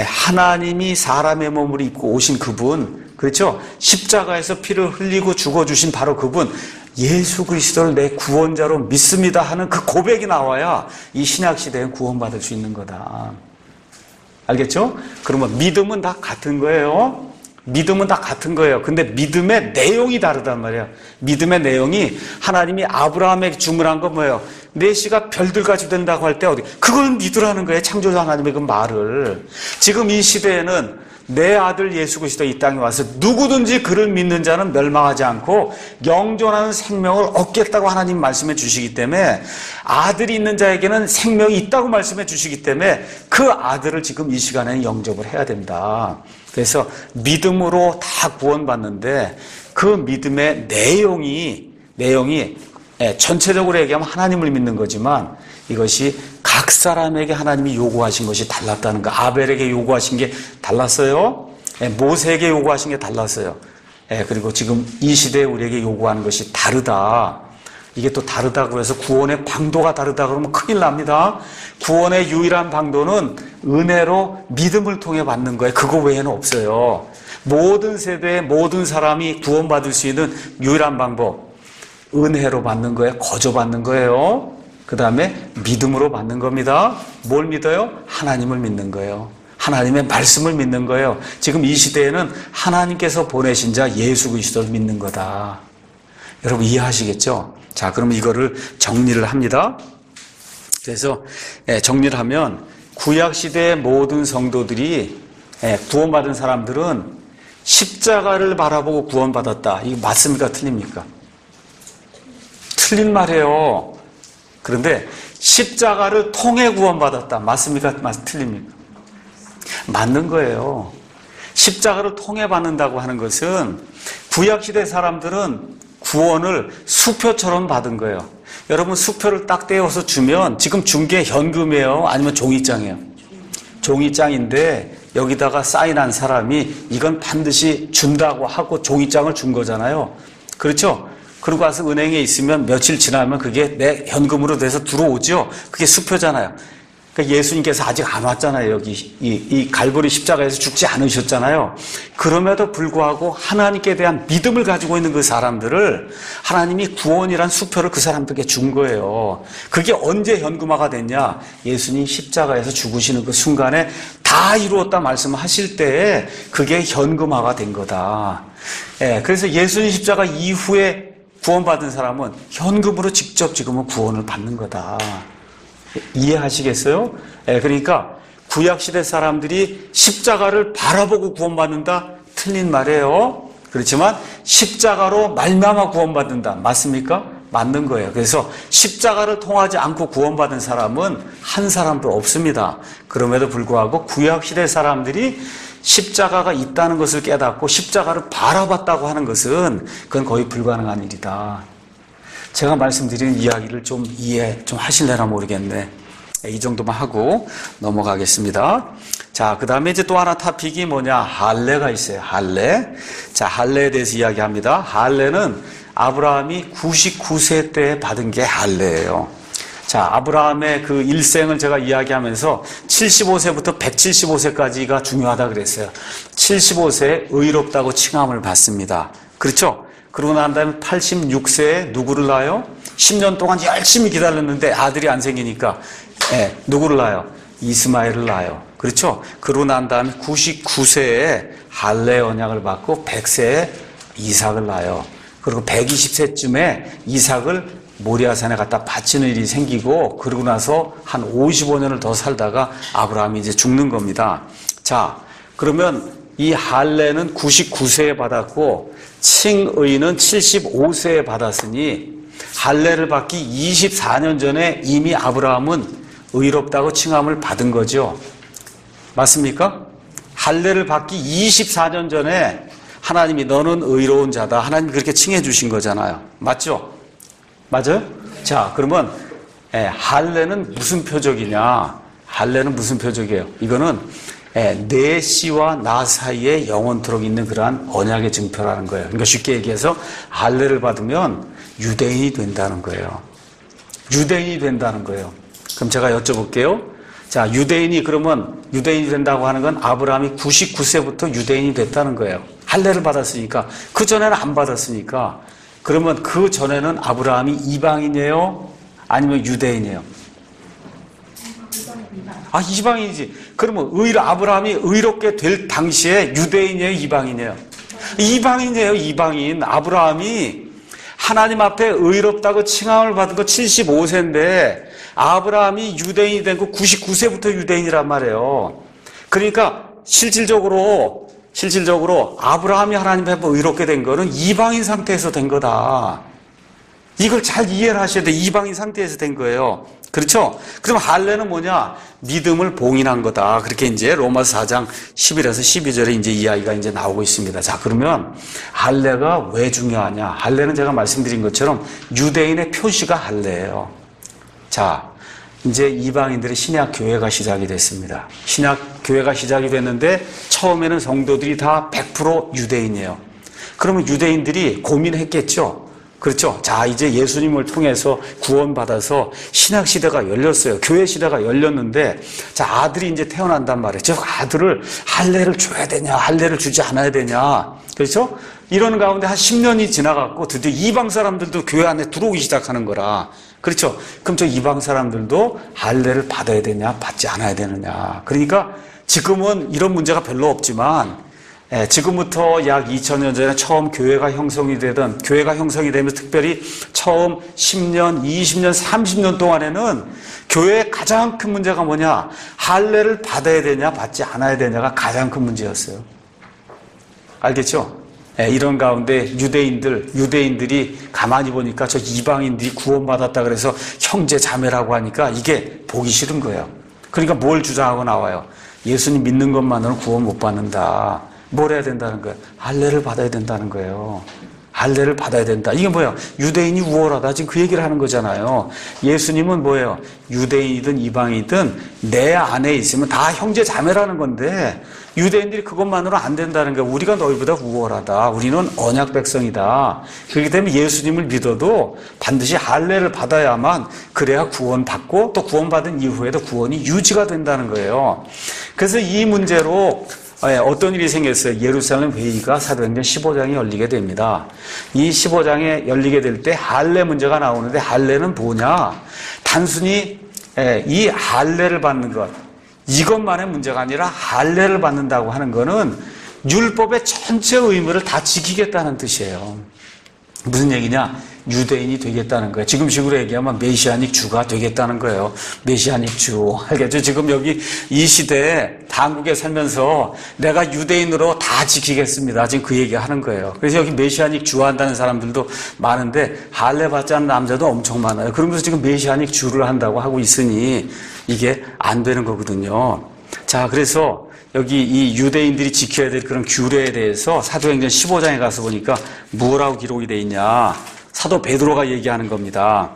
하나님이 사람의 몸을 입고 오신 그분, 그렇죠? 십자가에서 피를 흘리고 죽어주신 바로 그분, 예수 그리스도를 내 구원자로 믿습니다 하는 그 고백이 나와야 이 신약시대에 구원받을 수 있는 거다. 알겠죠? 그러면 믿음은 다 같은 거예요. 믿음은 다 같은 거예요. 근데 믿음의 내용이 다르단 말이에요. 믿음의 내용이 하나님이 아브라함에게 주문한 건 뭐예요? 내시가 별들같이 된다고 할 때 어디? 그걸 믿으라는 거예요. 창조주 하나님의 그 말을. 지금 이 시대에는 내 아들 예수 그리스도 이 땅에 와서 누구든지 그를 믿는 자는 멸망하지 않고 영존하는 생명을 얻겠다고 하나님 말씀해 주시기 때문에, 아들이 있는 자에게는 생명이 있다고 말씀해 주시기 때문에 그 아들을 지금 이 시간에는 영접을 해야 된다. 그래서 믿음으로 다 구원받는데 그 믿음의 내용이 내용이 전체적으로 얘기하면 하나님을 믿는 거지만 이것이 각 사람에게 하나님이 요구하신 것이 달랐다는 거. 아벨에게 요구하신 게 달랐어요. 모세에게 요구하신 게 달랐어요. 그리고 지금 이 시대에 우리에게 요구하는 것이 다르다. 이게 또 다르다고 해서 구원의 방도가 다르다 그러면 큰일 납니다. 구원의 유일한 방도는 은혜로 믿음을 통해 받는 거예요. 그거 외에는 없어요. 모든 세대의 모든 사람이 구원받을 수 있는 유일한 방법, 은혜로 받는 거예요. 거저 받는 거예요. 그 다음에 믿음으로 받는 겁니다. 뭘 믿어요? 하나님을 믿는 거예요. 하나님의 말씀을 믿는 거예요. 지금 이 시대에는 하나님께서 보내신 자 예수 그리스도를 믿는 거다. 여러분 이해하시겠죠? 자, 그럼 이거를 정리를 합니다. 그래서 정리를 하면 구약시대의 모든 성도들이, 구원받은 사람들은 십자가를 바라보고 구원받았다. 이거 맞습니까? 틀립니까? 틀린 말이에요. 그런데 십자가를 통해 구원받았다. 맞습니까? 맞, 틀립니까? 맞는 거예요. 십자가를 통해 받는다고 하는 것은 구약시대 사람들은 구원을 수표처럼 받은 거예요. 여러분 수표를 딱 떼어서 주면 지금 준 게 현금이에요? 아니면 종이장이에요? 종이장인데 여기다가 사인한 사람이 이건 반드시 준다고 하고 종이장을 준 거잖아요. 그렇죠? 그러고 와서 은행에 있으면 며칠 지나면 그게 내 현금으로 돼서 들어오죠. 그게 수표잖아요. 그러니까 예수님께서 아직 안 왔잖아요. 여기 이, 이 갈보리 십자가에서 죽지 않으셨잖아요. 그럼에도 불구하고 하나님께 대한 믿음을 가지고 있는 그 사람들을 하나님이 구원이란 수표를 그 사람들에게 준 거예요. 그게 언제 현금화가 됐냐? 예수님 십자가에서 죽으시는 그 순간에 다 이루었다 말씀하실 때에 그게 현금화가 된 거다. 예, 그래서 예수님 십자가 이후에 구원받은 사람은 현금으로 직접 지금은 구원을 받는 거다. 이해하시겠어요? 예, 그러니까 구약시대 사람들이 십자가를 바라보고 구원받는다? 틀린 말이에요. 그렇지만 십자가로 말미암아 구원받는다. 맞습니까? 맞는 거예요. 그래서 십자가를 통하지 않고 구원받은 사람은 한 사람도 없습니다. 그럼에도 불구하고 구약시대 사람들이 십자가가 있다는 것을 깨닫고 십자가를 바라봤다고 하는 것은 그건 거의 불가능한 일이다. 제가 말씀드리는 이야기를 좀 이해 좀 하실래나 모르겠네. 이 정도만 하고 넘어가겠습니다. 자, 그 다음에 이제 또 하나 토픽이 뭐냐? 할례가 있어요. 할례. 자, 할례에 대해서 이야기합니다. 할례는 아브라함이 구십구 세 때 받은 게 할례예요. 자, 아브라함의 그 일생을 제가 이야기하면서 칠십오 세부터 백칠십오 세까지가 중요하다 그랬어요. 칠십오 세에 의롭다고 칭함을 받습니다. 그렇죠? 그러고 난 다음에 팔십육 세에 누구를 낳아요? 십 년 동안 열심히 기다렸는데 아들이 안 생기니까 예, 누구를 낳아요? 이스마엘을 낳아요. 그렇죠? 그러고 난 다음에 구십구 세에 할례 언약을 받고 백 세에 이삭을 낳아요. 그리고 백이십 세쯤에 이삭을 모리아산에 갖다 바치는 일이 생기고 그러고 나서 한 오십오 년을 더 살다가 아브라함이 이제 죽는 겁니다. 자, 그러면 이 할례는 구십구 세에 받았고 칭의는 칠십오 세에 받았으니 할례를 받기 이십사 년 전에 이미 아브라함은 의롭다고 칭함을 받은 거죠. 맞습니까? 할례를 받기 이십사 년 전에 하나님이 너는 의로운 자다. 하나님이 그렇게 칭해 주신 거잖아요. 맞죠? 맞아요? 자, 그러면 예, 할례는 무슨 표적이냐? 할례는 무슨 표적이에요? 이거는 예, 내 씨와 나 사이에 영원토록 있는 그러한 언약의 증표라는 거예요. 그러니까 쉽게 얘기해서 할례를 받으면 유대인이 된다는 거예요. 유대인이 된다는 거예요. 그럼 제가 여쭤볼게요. 자, 유대인이 그러면 유대인이 된다고 하는 건 아브라함이 구십구 세부터 유대인이 됐다는 거예요. 할례를 받았으니까. 그 전에는 안 받았으니까. 그러면 그 전에는 아브라함이 이방인이에요? 아니면 유대인이에요? 아, 이방인이지. 그러면 의로, 아브라함이 의롭게 될 당시에 유대인이에요? 이방인이에요? 이방인이에요, 이방인. 아브라함이 하나님 앞에 의롭다고 칭함을 받은 거 칠십오 세인데 아브라함이 유대인이 된 거 구십구 세부터 유대인이란 말이에요. 그러니까 실질적으로 실질적으로 아브라함이 하나님 앞에 의롭게 된 거는 이방인 상태에서 된 거다. 이걸 잘 이해를 하셔야 돼요. 이방인 상태에서 된 거예요. 그렇죠? 그럼 할례는 뭐냐? 믿음을 봉인한 거다. 그렇게 이제 로마서 사 장 십일에서 십이 절에 이제 이야기가 이제 나오고 있습니다. 자, 그러면 할례가 왜 중요하냐? 할례는 제가 말씀드린 것처럼 유대인의 표시가 할례예요. 자, 이제 이방인들의 신약 교회가 시작이 됐습니다. 신약 교회가 시작이 됐는데 처음에는 성도들이 다 백 퍼센트 유대인이에요. 그러면 유대인들이 고민했겠죠. 그렇죠. 자, 이제 예수님을 통해서 구원받아서 신약 시대가 열렸어요. 교회 시대가 열렸는데, 자, 아들이 이제 태어난단 말이에요. 저 아들을 할례를 줘야 되냐, 할례를 주지 않아야 되냐. 그렇죠? 이런 가운데 한 십 년이 지나갔고, 드디어 이방 사람들도 교회 안에 들어오기 시작하는 거라. 그렇죠? 그럼 저 이방 사람들도 할례를 받아야 되냐, 받지 않아야 되느냐. 그러니까 지금은 이런 문제가 별로 없지만, 예, 지금부터 약 이천 년 전에 처음 교회가 형성이 되던, 교회가 형성이 되면서 특별히 처음 십 년, 이십 년, 삼십 년 동안에는 교회의 가장 큰 문제가 뭐냐? 할례를 받아야 되냐, 받지 않아야 되냐가 가장 큰 문제였어요. 알겠죠? 예, 이런 가운데 유대인들, 유대인들이 가만히 보니까 저 이방인들이 구원받았다 그래서 형제 자매라고 하니까 이게 보기 싫은 거예요. 그러니까 뭘 주장하고 나와요? 예수님 믿는 것만으로는 구원 못 받는다. 뭘 해야 된다는 거예요? 할례를 받아야 된다는 거예요. 할례를 받아야 된다. 이게 뭐예요? 유대인이 우월하다. 지금 그 얘기를 하는 거잖아요. 예수님은 뭐예요? 유대인이든 이방이든 내 안에 있으면 다 형제 자매라는 건데 유대인들이 그것만으로 안 된다는 거예요. 우리가 너희보다 우월하다. 우리는 언약 백성이다. 그렇기 때문에 예수님을 믿어도 반드시 할례를 받아야만 그래야 구원받고 또 구원받은 이후에도 구원이 유지가 된다는 거예요. 그래서 이 문제로 어떤 일이 생겼어요? 예루살렘 회의가 사도행전 십오 장에 열리게 됩니다. 이 십오 장에 열리게 될 때 할례 문제가 나오는데 할례는 뭐냐? 단순히 이 할례를 받는 것, 이것만의 문제가 아니라 할례를 받는다고 하는 것은 율법의 전체 의무를 다 지키겠다는 뜻이에요. 무슨 얘기냐? 유대인이 되겠다는 거예요. 지금식으로 얘기하면 메시아닉 주가 되겠다는 거예요. 메시아닉 주. 알겠죠? 지금 여기 이 시대에 한국에 살면서 내가 유대인으로 다 지키겠습니다. 지금 그 얘기 하는 거예요. 그래서 여기 메시아닉 주 한다는 사람들도 많은데 할례 받지 않는 남자도 엄청 많아요. 그러면서 지금 메시아닉 주를 한다고 하고 있으니 이게 안 되는 거거든요. 자, 그래서 여기 이 유대인들이 지켜야 될 그런 규례에 대해서 사도행전 십오 장에 가서 보니까 뭐라고 기록이 되어 있냐. 사도 베드로가 얘기하는 겁니다.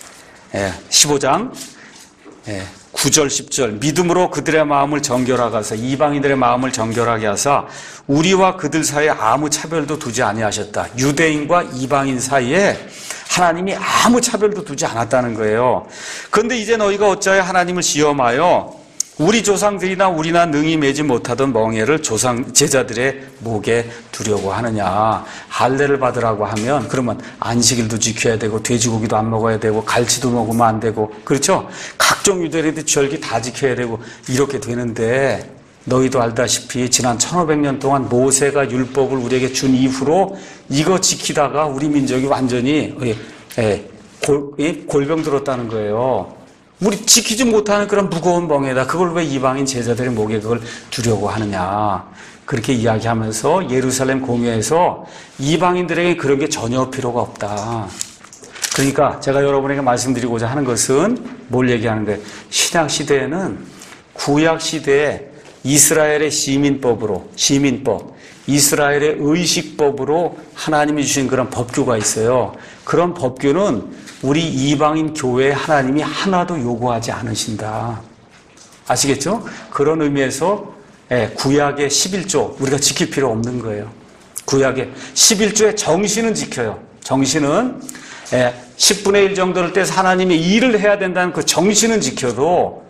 예, 십오 장 예, 구 절 십 절 믿음으로 그들의 마음을 정결하게 하사 이방인들의 마음을 정결하게 하사 우리와 그들 사이에 아무 차별도 두지 아니하셨다. 유대인과 이방인 사이에 하나님이 아무 차별도 두지 않았다는 거예요. 그런데 이제 너희가 어찌하여 하나님을 시험하여 우리 조상들이나 우리나 능히 매지 못하던 멍에를 조상 제자들의 목에 두려고 하느냐. 할례를 받으라고 하면 그러면 안식일도 지켜야 되고 돼지고기도 안 먹어야 되고 갈치도 먹으면 안 되고 그렇죠? 각종 유대인들 절기 다 지켜야 되고 이렇게 되는데 너희도 알다시피 지난 천오백 년 동안 모세가 율법을 우리에게 준 이후로 이거 지키다가 우리 민족이 완전히 골, 골병 들었다는 거예요. 우리 지키지 못하는 그런 무거운 멍에다 그걸 왜 이방인 제자들의 목에 그걸 두려고 하느냐. 그렇게 이야기하면서 예루살렘 공회에서 이방인들에게 그런 게 전혀 필요가 없다. 그러니까 제가 여러분에게 말씀드리고자 하는 것은 뭘 얘기하는 거예요? 신약 시대에는 구약 시대에 이스라엘의 시민법으로, 시민법, 이스라엘의 의식법으로 하나님이 주신 그런 법규가 있어요. 그런 법규는 우리 이방인 교회에 하나님이 하나도 요구하지 않으신다. 아시겠죠? 그런 의미에서 구약의 십일 조 우리가 지킬 필요 없는 거예요. 구약의 십일 조의 정신은 지켜요. 정신은 십분의 일 정도를 떼서 하나님이 일을 해야 된다는 그 정신은 지켜도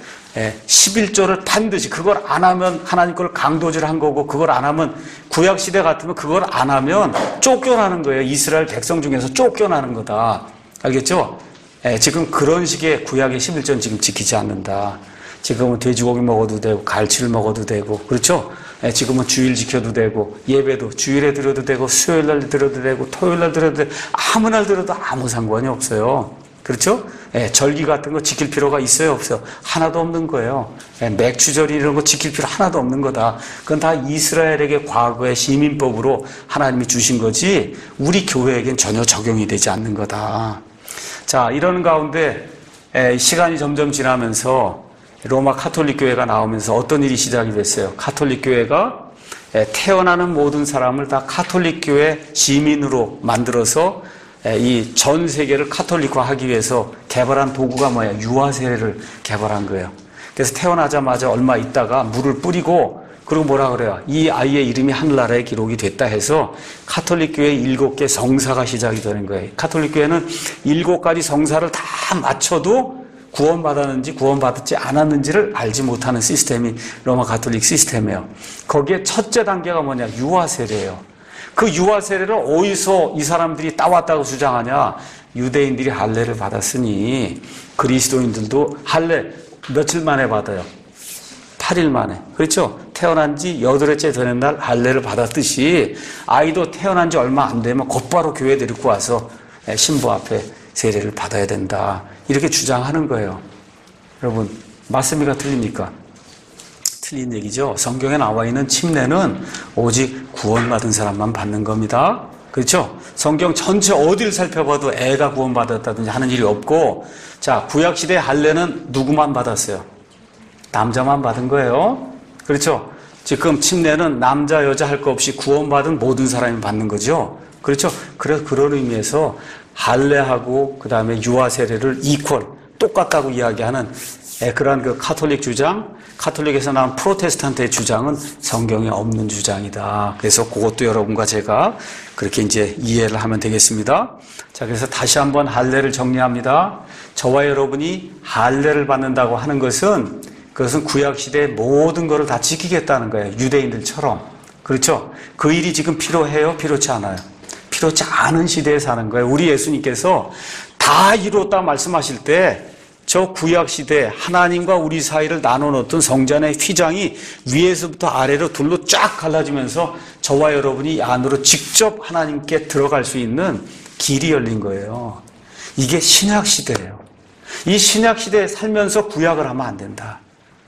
십일 조를 반드시 그걸 안 하면 하나님 걸 강도질한 거고 그걸 안 하면 구약시대 같으면 그걸 안 하면 쫓겨나는 거예요. 이스라엘 백성 중에서 쫓겨나는 거다. 알겠죠? 예, 지금 그런 식의 구약의 십일 조는 지금 지키지 않는다. 지금은 돼지고기 먹어도 되고 갈치를 먹어도 되고 그렇죠? 예, 지금은 주일 지켜도 되고 예배도 주일에 드려도 되고 수요일날 드려도 되고 토요일날 드려도 되고 아무 날 드려도 아무 상관이 없어요. 그렇죠? 예, 절기 같은 거 지킬 필요가 있어요, 없어요? 하나도 없는 거예요. 예, 맥주절이 이런 거 지킬 필요 하나도 없는 거다. 그건 다 이스라엘에게 과거의 시민법으로 하나님이 주신 거지 우리 교회에겐 전혀 적용이 되지 않는 거다. 자, 이러는 가운데 예, 시간이 점점 지나면서 로마 카톨릭 교회가 나오면서 어떤 일이 시작이 됐어요? 카톨릭 교회가 예, 태어나는 모든 사람을 다 카톨릭 교회 시민으로 만들어서 이 전 세계를 카톨릭화하기 위해서 개발한 도구가 뭐야? 유아 세례를 개발한 거예요. 그래서 태어나자마자 얼마 있다가 물을 뿌리고 그리고 뭐라 그래요? 이 아이의 이름이 하늘나라에 기록이 됐다 해서 카톨릭 교회 일곱 개 성사가 시작이 되는 거예요. 카톨릭 교회는 일곱 가지 성사를 다 맞춰도 구원받았는지 구원받지 않았는지를 알지 못하는 시스템이 로마 카톨릭 시스템이에요. 거기에 첫째 단계가 뭐냐? 유아 세례예요. 그 유아 세례를 어디서 이 사람들이 따왔다고 주장하냐? 유대인들이 할례를 받았으니 그리스도인들도 할례 며칠 만에 받아요? 팔 일 만에. 그렇죠? 태어난 지 여덟째 되는 날 할례를 받았듯이 아이도 태어난 지 얼마 안 되면 곧바로 교회에 데리고 와서 신부 앞에 세례를 받아야 된다. 이렇게 주장하는 거예요. 여러분, 맞습니까? 틀립니까? 틀린 얘기죠. 성경에 나와 있는 침례는 오직 구원받은 사람만 받는 겁니다. 그렇죠? 성경 전체 어디를 살펴봐도 애가 구원받았다든지 하는 일이 없고, 자, 구약시대 할례는 누구만 받았어요? 남자만 받은 거예요. 그렇죠? 지금 침례는 남자, 여자 할 거 없이 구원받은 모든 사람이 받는 거죠. 그렇죠? 그래서 그런 의미에서 할례하고 그 다음에 유아 세례를 이퀄, 똑같다고 이야기하는 그러한 그 카톨릭 주장, 카톨릭에서 나온 프로테스탄트의 주장은 성경에 없는 주장이다. 그래서 그것도 여러분과 제가 그렇게 이제 이해를 하면 되겠습니다. 자, 그래서 다시 한번 할례를 정리합니다. 저와 여러분이 할례를 받는다고 하는 것은 그것은 구약시대의 모든 것을 다 지키겠다는 거예요. 유대인들처럼. 그렇죠? 그 일이 지금 필요해요? 필요치 않아요? 필요치 않은 시대에 사는 거예요. 우리 예수님께서 다 이루었다 말씀하실 때 저 구약시대 하나님과 우리 사이를 나눠놓던 성전의 휘장이 위에서부터 아래로 둘로 쫙 갈라지면서 저와 여러분이 안으로 직접 하나님께 들어갈 수 있는 길이 열린 거예요. 이게 신약시대예요. 이 신약시대에 살면서 구약을 하면 안 된다.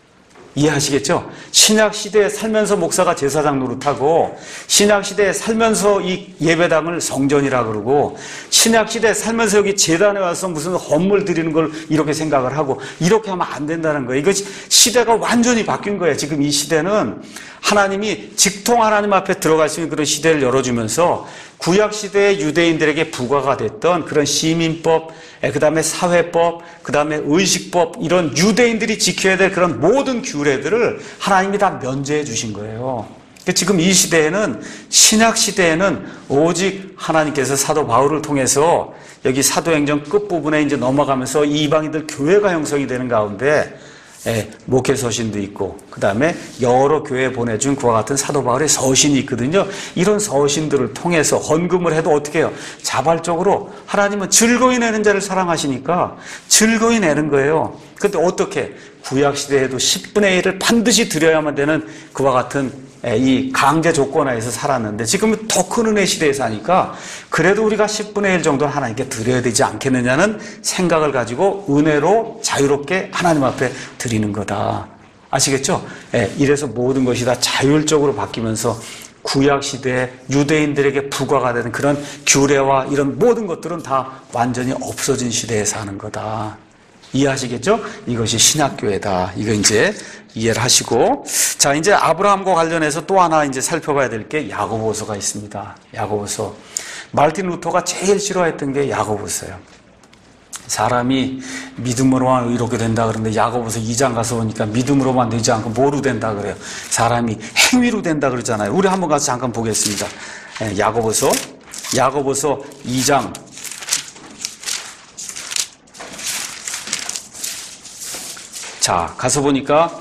이해하시겠죠? 신약시대에 살면서 목사가 제사장 노릇하고 신약시대에 살면서 이 예배당을 성전이라 그러고 신약시대에 살면서 여기 제단에 와서 무슨 헌물 드리는 걸 이렇게 생각을 하고 이렇게 하면 안 된다는 거예요. 이거 시대가 완전히 바뀐 거예요. 지금 이 시대는 하나님이 직통 하나님 앞에 들어갈 수 있는 그런 시대를 열어주면서 구약시대의 유대인들에게 부과가 됐던 그런 시민법, 그 다음에 사회법, 그 다음에 의식법, 이런 유대인들이 지켜야 될 그런 모든 규례들을 하나님이 다 면제해 주신 거예요. 지금 이 시대에는, 신약시대에는 오직 하나님께서 사도 바울을 통해서 여기 사도행전 끝부분에 이제 넘어가면서 이방인들 교회가 형성이 되는 가운데 예, 목회 서신도 있고 그 다음에 여러 교회에 보내준 그와 같은 사도 바울의 서신이 있거든요. 이런 서신들을 통해서 헌금을 해도 어떻게 해요? 자발적으로 하나님은 즐거이 내는 자를 사랑하시니까 즐거이 내는 거예요. 그런데 어떻게? 구약시대에도 십분의 일을 반드시 드려야만 되는 그와 같은 이 강제 조건하에서 살았는데 지금은 더 큰 은혜 시대에 사니까 그래도 우리가 십분의 일 정도는 하나님께 드려야 되지 않겠느냐는 생각을 가지고 은혜로 자유롭게 하나님 앞에 드리는 거다. 아시겠죠? 예, 이래서 모든 것이 다 자율적으로 바뀌면서 구약시대에 유대인들에게 부과가 되는 그런 규례와 이런 모든 것들은 다 완전히 없어진 시대에 사는 거다. 이해하시겠죠? 이것이 신약교회다. 이거 이제 이해를 하시고. 자, 이제 아브라함과 관련해서 또 하나 이제 살펴봐야 될 게 야고보서가 있습니다. 야고보서. 말틴 루터가 제일 싫어했던 게 야고보서예요. 사람이 믿음으로만 의롭게 된다 그러는데 야고보서 이 장 가서 보니까 믿음으로만 되지 않고 뭐로 된다 그래요? 사람이 행위로 된다 그러잖아요. 우리 한번 가서 잠깐 보겠습니다. 야고보서, 야고보서 이 장. 자, 가서 보니까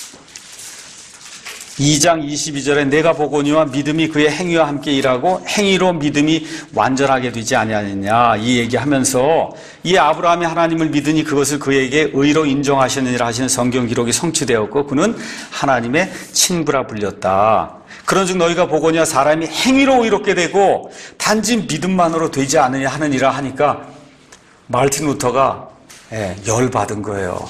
이 장 이십이 절에 내가 보거니와 믿음이 그의 행위와 함께 일하고 행위로 믿음이 완전하게 되지 아니하느냐 이 얘기하면서 이 아브라함이 하나님을 믿으니 그것을 그에게 의로 인정하셨느니라 하시는 성경 기록이 성취되었고 그는 하나님의 친구라 불렸다. 그런즉 너희가 보거니와 사람이 행위로 의롭게 되고 단지 믿음만으로 되지 않느냐 하느니라 하니까 말틴 루터가 예, 열받은 거예요.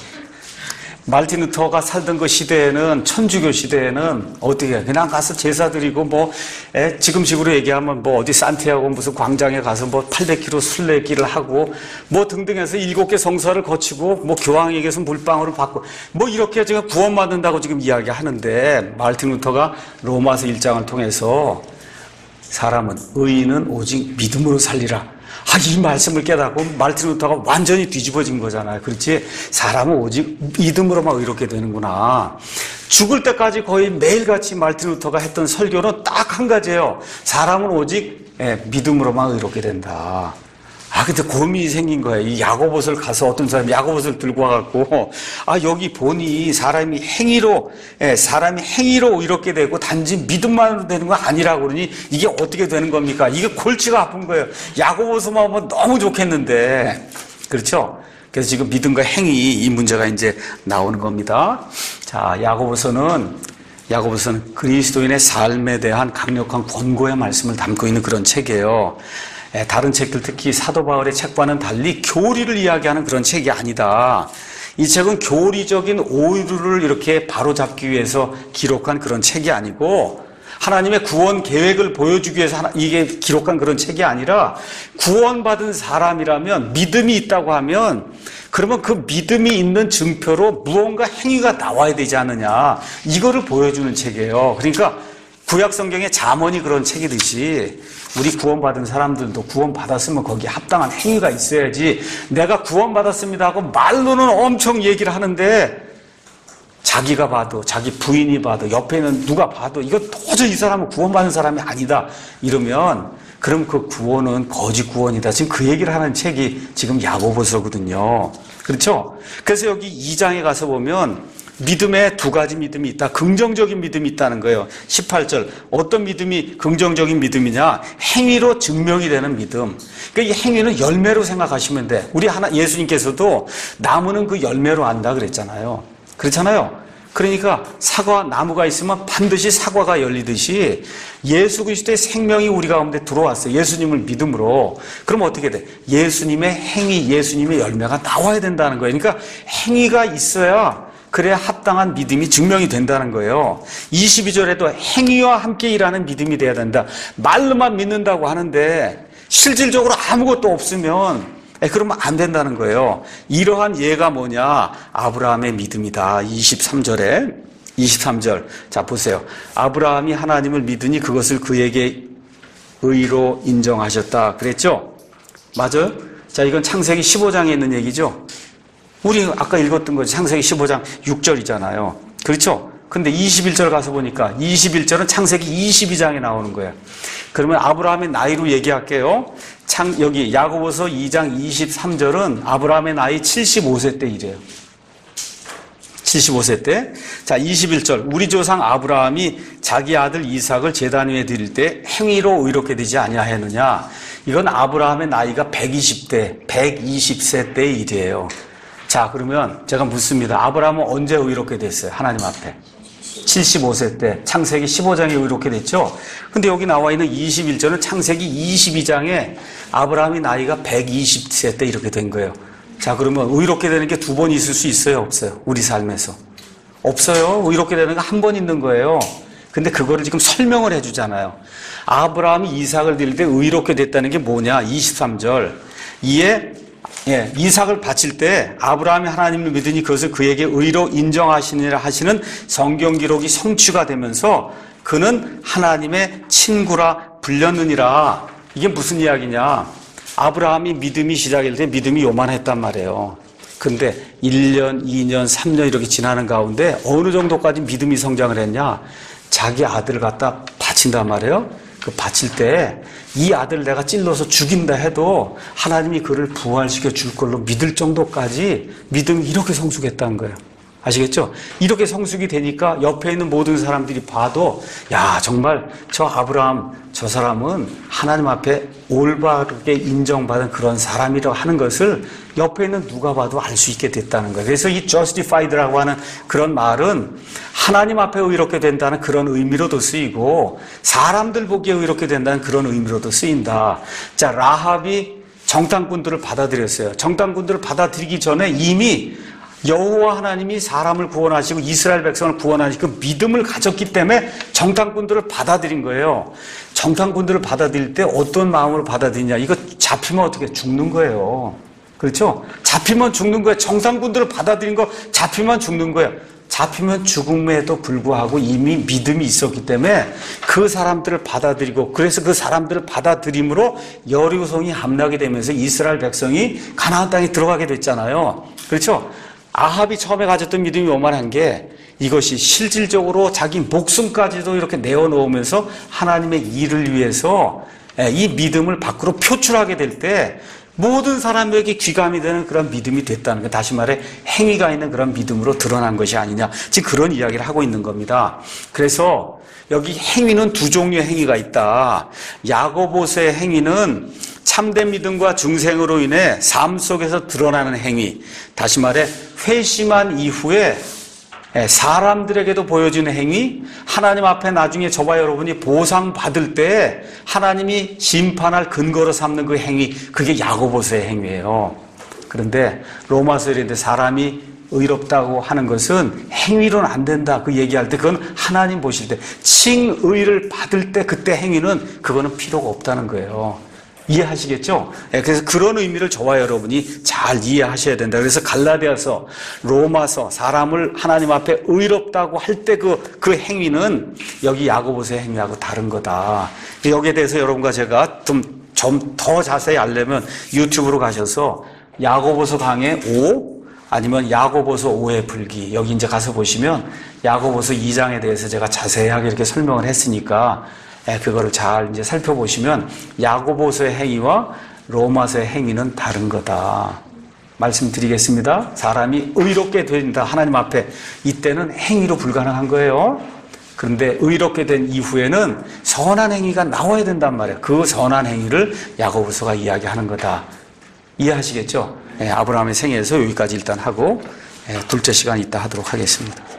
말틴 루터가 살던 그 시대에는, 천주교 시대에는 어떻게 해? 그냥 가서 제사 드리고 뭐 에, 지금식으로 얘기하면 뭐 어디 산티아고 무슨 광장에 가서 뭐 팔백 킬로미터 순례길을 하고 뭐 등등해서 일곱 개 성사를 거치고 뭐 교황에게서 물방울을 받고 뭐 이렇게 제가 구원받는다고 지금 이야기하는데 말틴 루터가 로마서 일 장을 통해서 사람은 의인은 오직 믿음으로 살리라. 아, 이 말씀을 깨닫고 말틴 루터가 완전히 뒤집어진 거잖아요. 그렇지? 사람은 오직 믿음으로만 의롭게 되는구나. 죽을 때까지 거의 매일같이 말틴 루터가 했던 설교는 딱 한 가지예요. 사람은 오직 예, 믿음으로만 의롭게 된다. 아, 근데 고민이 생긴 거예요. 이 야고보서를 가서 어떤 사람이 야고보서를 들고 와갖고, 아, 여기 보니 사람이 행위로, 예, 사람이 행위로 이렇게 되고 단지 믿음만으로 되는 건 아니라고 그러니 이게 어떻게 되는 겁니까? 이게 골치가 아픈 거예요. 야고보서만 보면 너무 좋겠는데. 그렇죠? 그래서 지금 믿음과 행위, 이 문제가 이제 나오는 겁니다. 자, 야고보서는, 야고보서는 그리스도인의 삶에 대한 강력한 권고의 말씀을 담고 있는 그런 책이에요. 다른 책들 특히 사도 바울의 책과는 달리 교리를 이야기하는 그런 책이 아니다. 이 책은 교리적인 오류를 이렇게 바로잡기 위해서 기록한 그런 책이 아니고 하나님의 구원 계획을 보여주기 위해서 이게 기록한 그런 책이 아니라 구원받은 사람이라면 믿음이 있다고 하면 그러면 그 믿음이 있는 증표로 무언가 행위가 나와야 되지 않느냐 이거를 보여주는 책이에요. 그러니까 구약 성경에 잠언이 그런 책이듯이 우리 구원받은 사람들도 구원받았으면 거기에 합당한 행위가 있어야지 내가 구원받았습니다 하고 말로는 엄청 얘기를 하는데 자기가 봐도 자기 부인이 봐도 옆에 있는 누가 봐도 이거 도저히 이 사람은 구원받은 사람이 아니다 이러면 그럼 그 구원은 거짓 구원이다. 지금 그 얘기를 하는 책이 지금 야고보서거든요. 그렇죠? 그래서 여기 이 장에 가서 보면 믿음에 두 가지 믿음이 있다. 긍정적인 믿음이 있다는 거예요. 십팔 절. 어떤 믿음이 긍정적인 믿음이냐? 행위로 증명이 되는 믿음. 그러니까 이 행위는 열매로 생각하시면 돼. 우리 하나 예수님께서도 나무는 그 열매로 안다 그랬잖아요. 그렇잖아요. 그러니까 사과 나무가 있으면 반드시 사과가 열리듯이 예수 그리스도의 생명이 우리 가운데 들어왔어요. 예수님을 믿음으로. 그럼 어떻게 돼? 예수님의 행위, 예수님의 열매가 나와야 된다는 거예요. 그러니까 행위가 있어야 그래야 합당한 믿음이 증명이 된다는 거예요. 이십이 절에도 행위와 함께 일하는 믿음이 돼야 된다. 말로만 믿는다고 하는데 실질적으로 아무것도 없으면 그러면 안 된다는 거예요. 이러한 예가 뭐냐? 아브라함의 믿음이다. 이십삼 절에 이십삼 절. 자 보세요. 아브라함이 하나님을 믿으니 그것을 그에게 의로 인정하셨다. 그랬죠? 맞아요? 자 이건 창세기 십오 장에 있는 얘기죠. 우리 아까 읽었던 거지. 창세기 십오 장 육 절이잖아요. 그렇죠? 근데 이십일 절 가서 보니까 이십일 절은 창세기 이십이 장에 나오는 거예요. 그러면 아브라함의 나이로 얘기할게요. 창, 여기 야고보서 이 장 이십삼 절은 아브라함의 나이 칠십오 세 때 이래요. 칠십오 세 때. 자, 이십일 절. 우리 조상 아브라함이 자기 아들 이삭을 제단 위에 드릴 때 행위로 의롭게 되지 아니하였느냐. 이건 아브라함의 나이가 백이십 대, 백이십 세 때 일이에요. 자, 그러면 제가 묻습니다. 아브라함은 언제 의롭게 됐어요? 하나님 앞에. 칠십오 세 때 창세기 십오 장에 의롭게 됐죠. 근데 여기 나와 있는 이십일 절은 창세기 이십이 장에 아브라함이 나이가 백이십 세 때 이렇게 된 거예요. 자, 그러면 의롭게 되는 게 두 번 있을 수 있어요? 없어요? 우리 삶에서. 없어요. 의롭게 되는 거 한 번 있는 거예요. 근데 그거를 지금 설명을 해주잖아요. 아브라함이 이삭을 드릴 때 의롭게 됐다는 게 뭐냐? 이십삼 절. 이에 예, 이삭을 바칠 때 아브라함이 하나님을 믿으니 그것을 그에게 의로 인정하시니라 하시는 성경 기록이 성취가 되면서 그는 하나님의 친구라 불렸느니라. 이게 무슨 이야기냐? 아브라함이 믿음이 시작일 때 믿음이 요만했단 말이에요. 근데 일 년, 이 년, 삼 년 이렇게 지나는 가운데 어느 정도까지 믿음이 성장을 했냐? 자기 아들을 갖다 바친단 말이에요. 그 바칠 때 이 아들을 내가 찔러서 죽인다 해도 하나님이 그를 부활시켜 줄 걸로 믿을 정도까지 믿음이 이렇게 성숙했다는 거예요. 아시겠죠? 이렇게 성숙이 되니까 옆에 있는 모든 사람들이 봐도 야 정말 저 아브라함 저 사람은 하나님 앞에 올바르게 인정받은 그런 사람이라고 하는 것을 옆에 있는 누가 봐도 알 수 있게 됐다는 거예요. 그래서 이 justified라고 하는 그런 말은 하나님 앞에 의롭게 된다는 그런 의미로도 쓰이고 사람들 보기에 의롭게 된다는 그런 의미로도 쓰인다. 자, 라합이 정탐꾼들을 받아들였어요. 정탐꾼들을 받아들이기 전에 이미 여호와 하나님이 사람을 구원하시고 이스라엘 백성을 구원하시고 믿음을 가졌기 때문에 정탐꾼들을 받아들인 거예요. 정탐꾼들을 받아들일 때 어떤 마음으로 받아들이냐. 이거 잡히면 어떻게 죽는 거예요. 그렇죠? 잡히면 죽는 거예요. 정탐꾼들을 받아들인 거 잡히면 죽는 거예요. 잡히면 죽음에도 불구하고 이미 믿음이 있었기 때문에 그 사람들을 받아들이고 그래서 그 사람들을 받아들임으로 여리고성이 함락이 되면서 이스라엘 백성이 가나안 땅에 들어가게 됐잖아요. 그렇죠? 아합이 처음에 가졌던 믿음이 요만한 게 이것이 실질적으로 자기 목숨까지도 이렇게 내어놓으면서 하나님의 일을 위해서 이 믿음을 밖으로 표출하게 될 때 모든 사람에게 귀감이 되는 그런 믿음이 됐다는 거. 다시 말해 행위가 있는 그런 믿음으로 드러난 것이 아니냐. 지금 그런 이야기를 하고 있는 겁니다. 그래서 여기 행위는 두 종류의 행위가 있다. 야고보서의 행위는 참된 믿음과 중생으로 인해 삶 속에서 드러나는 행위. 다시 말해 회심한 이후에 사람들에게도 보여지는 행위, 하나님 앞에 나중에 저와 여러분이 보상받을 때 하나님이 심판할 근거로 삼는 그 행위, 그게 야고보서의 행위예요. 그런데 로마서에 있는데 사람이 의롭다고 하는 것은 행위로는 안 된다. 그 얘기할 때 그건 하나님 보실 때 칭의를 받을 때 그때 행위는 그거는 필요가 없다는 거예요. 이해하시겠죠? 예, 그래서 그런 의미를 저와 여러분이 잘 이해하셔야 된다. 그래서 갈라디아서, 로마서, 사람을 하나님 앞에 의롭다고 할 때 그, 그 행위는 여기 야고보서의 행위하고 다른 거다. 여기에 대해서 여러분과 제가 좀, 좀 더 자세히 알려면 유튜브로 가셔서 야고보서 강의 오, 아니면 야고보서 오의 불기, 여기 이제 가서 보시면 야고보서 이 장에 대해서 제가 자세하게 이렇게 설명을 했으니까 그거를 잘 이제 살펴보시면 야고보서의 행위와 로마서의 행위는 다른 거다. 말씀드리겠습니다. 사람이 의롭게 된다. 하나님 앞에. 이때는 행위로 불가능한 거예요. 그런데 의롭게 된 이후에는 선한 행위가 나와야 된단 말이에요. 그 선한 행위를 야고보서가 이야기하는 거다. 이해하시겠죠? 예, 아브라함의 생애에서 여기까지 일단 하고 예, 둘째 시간 이따 하도록 하겠습니다.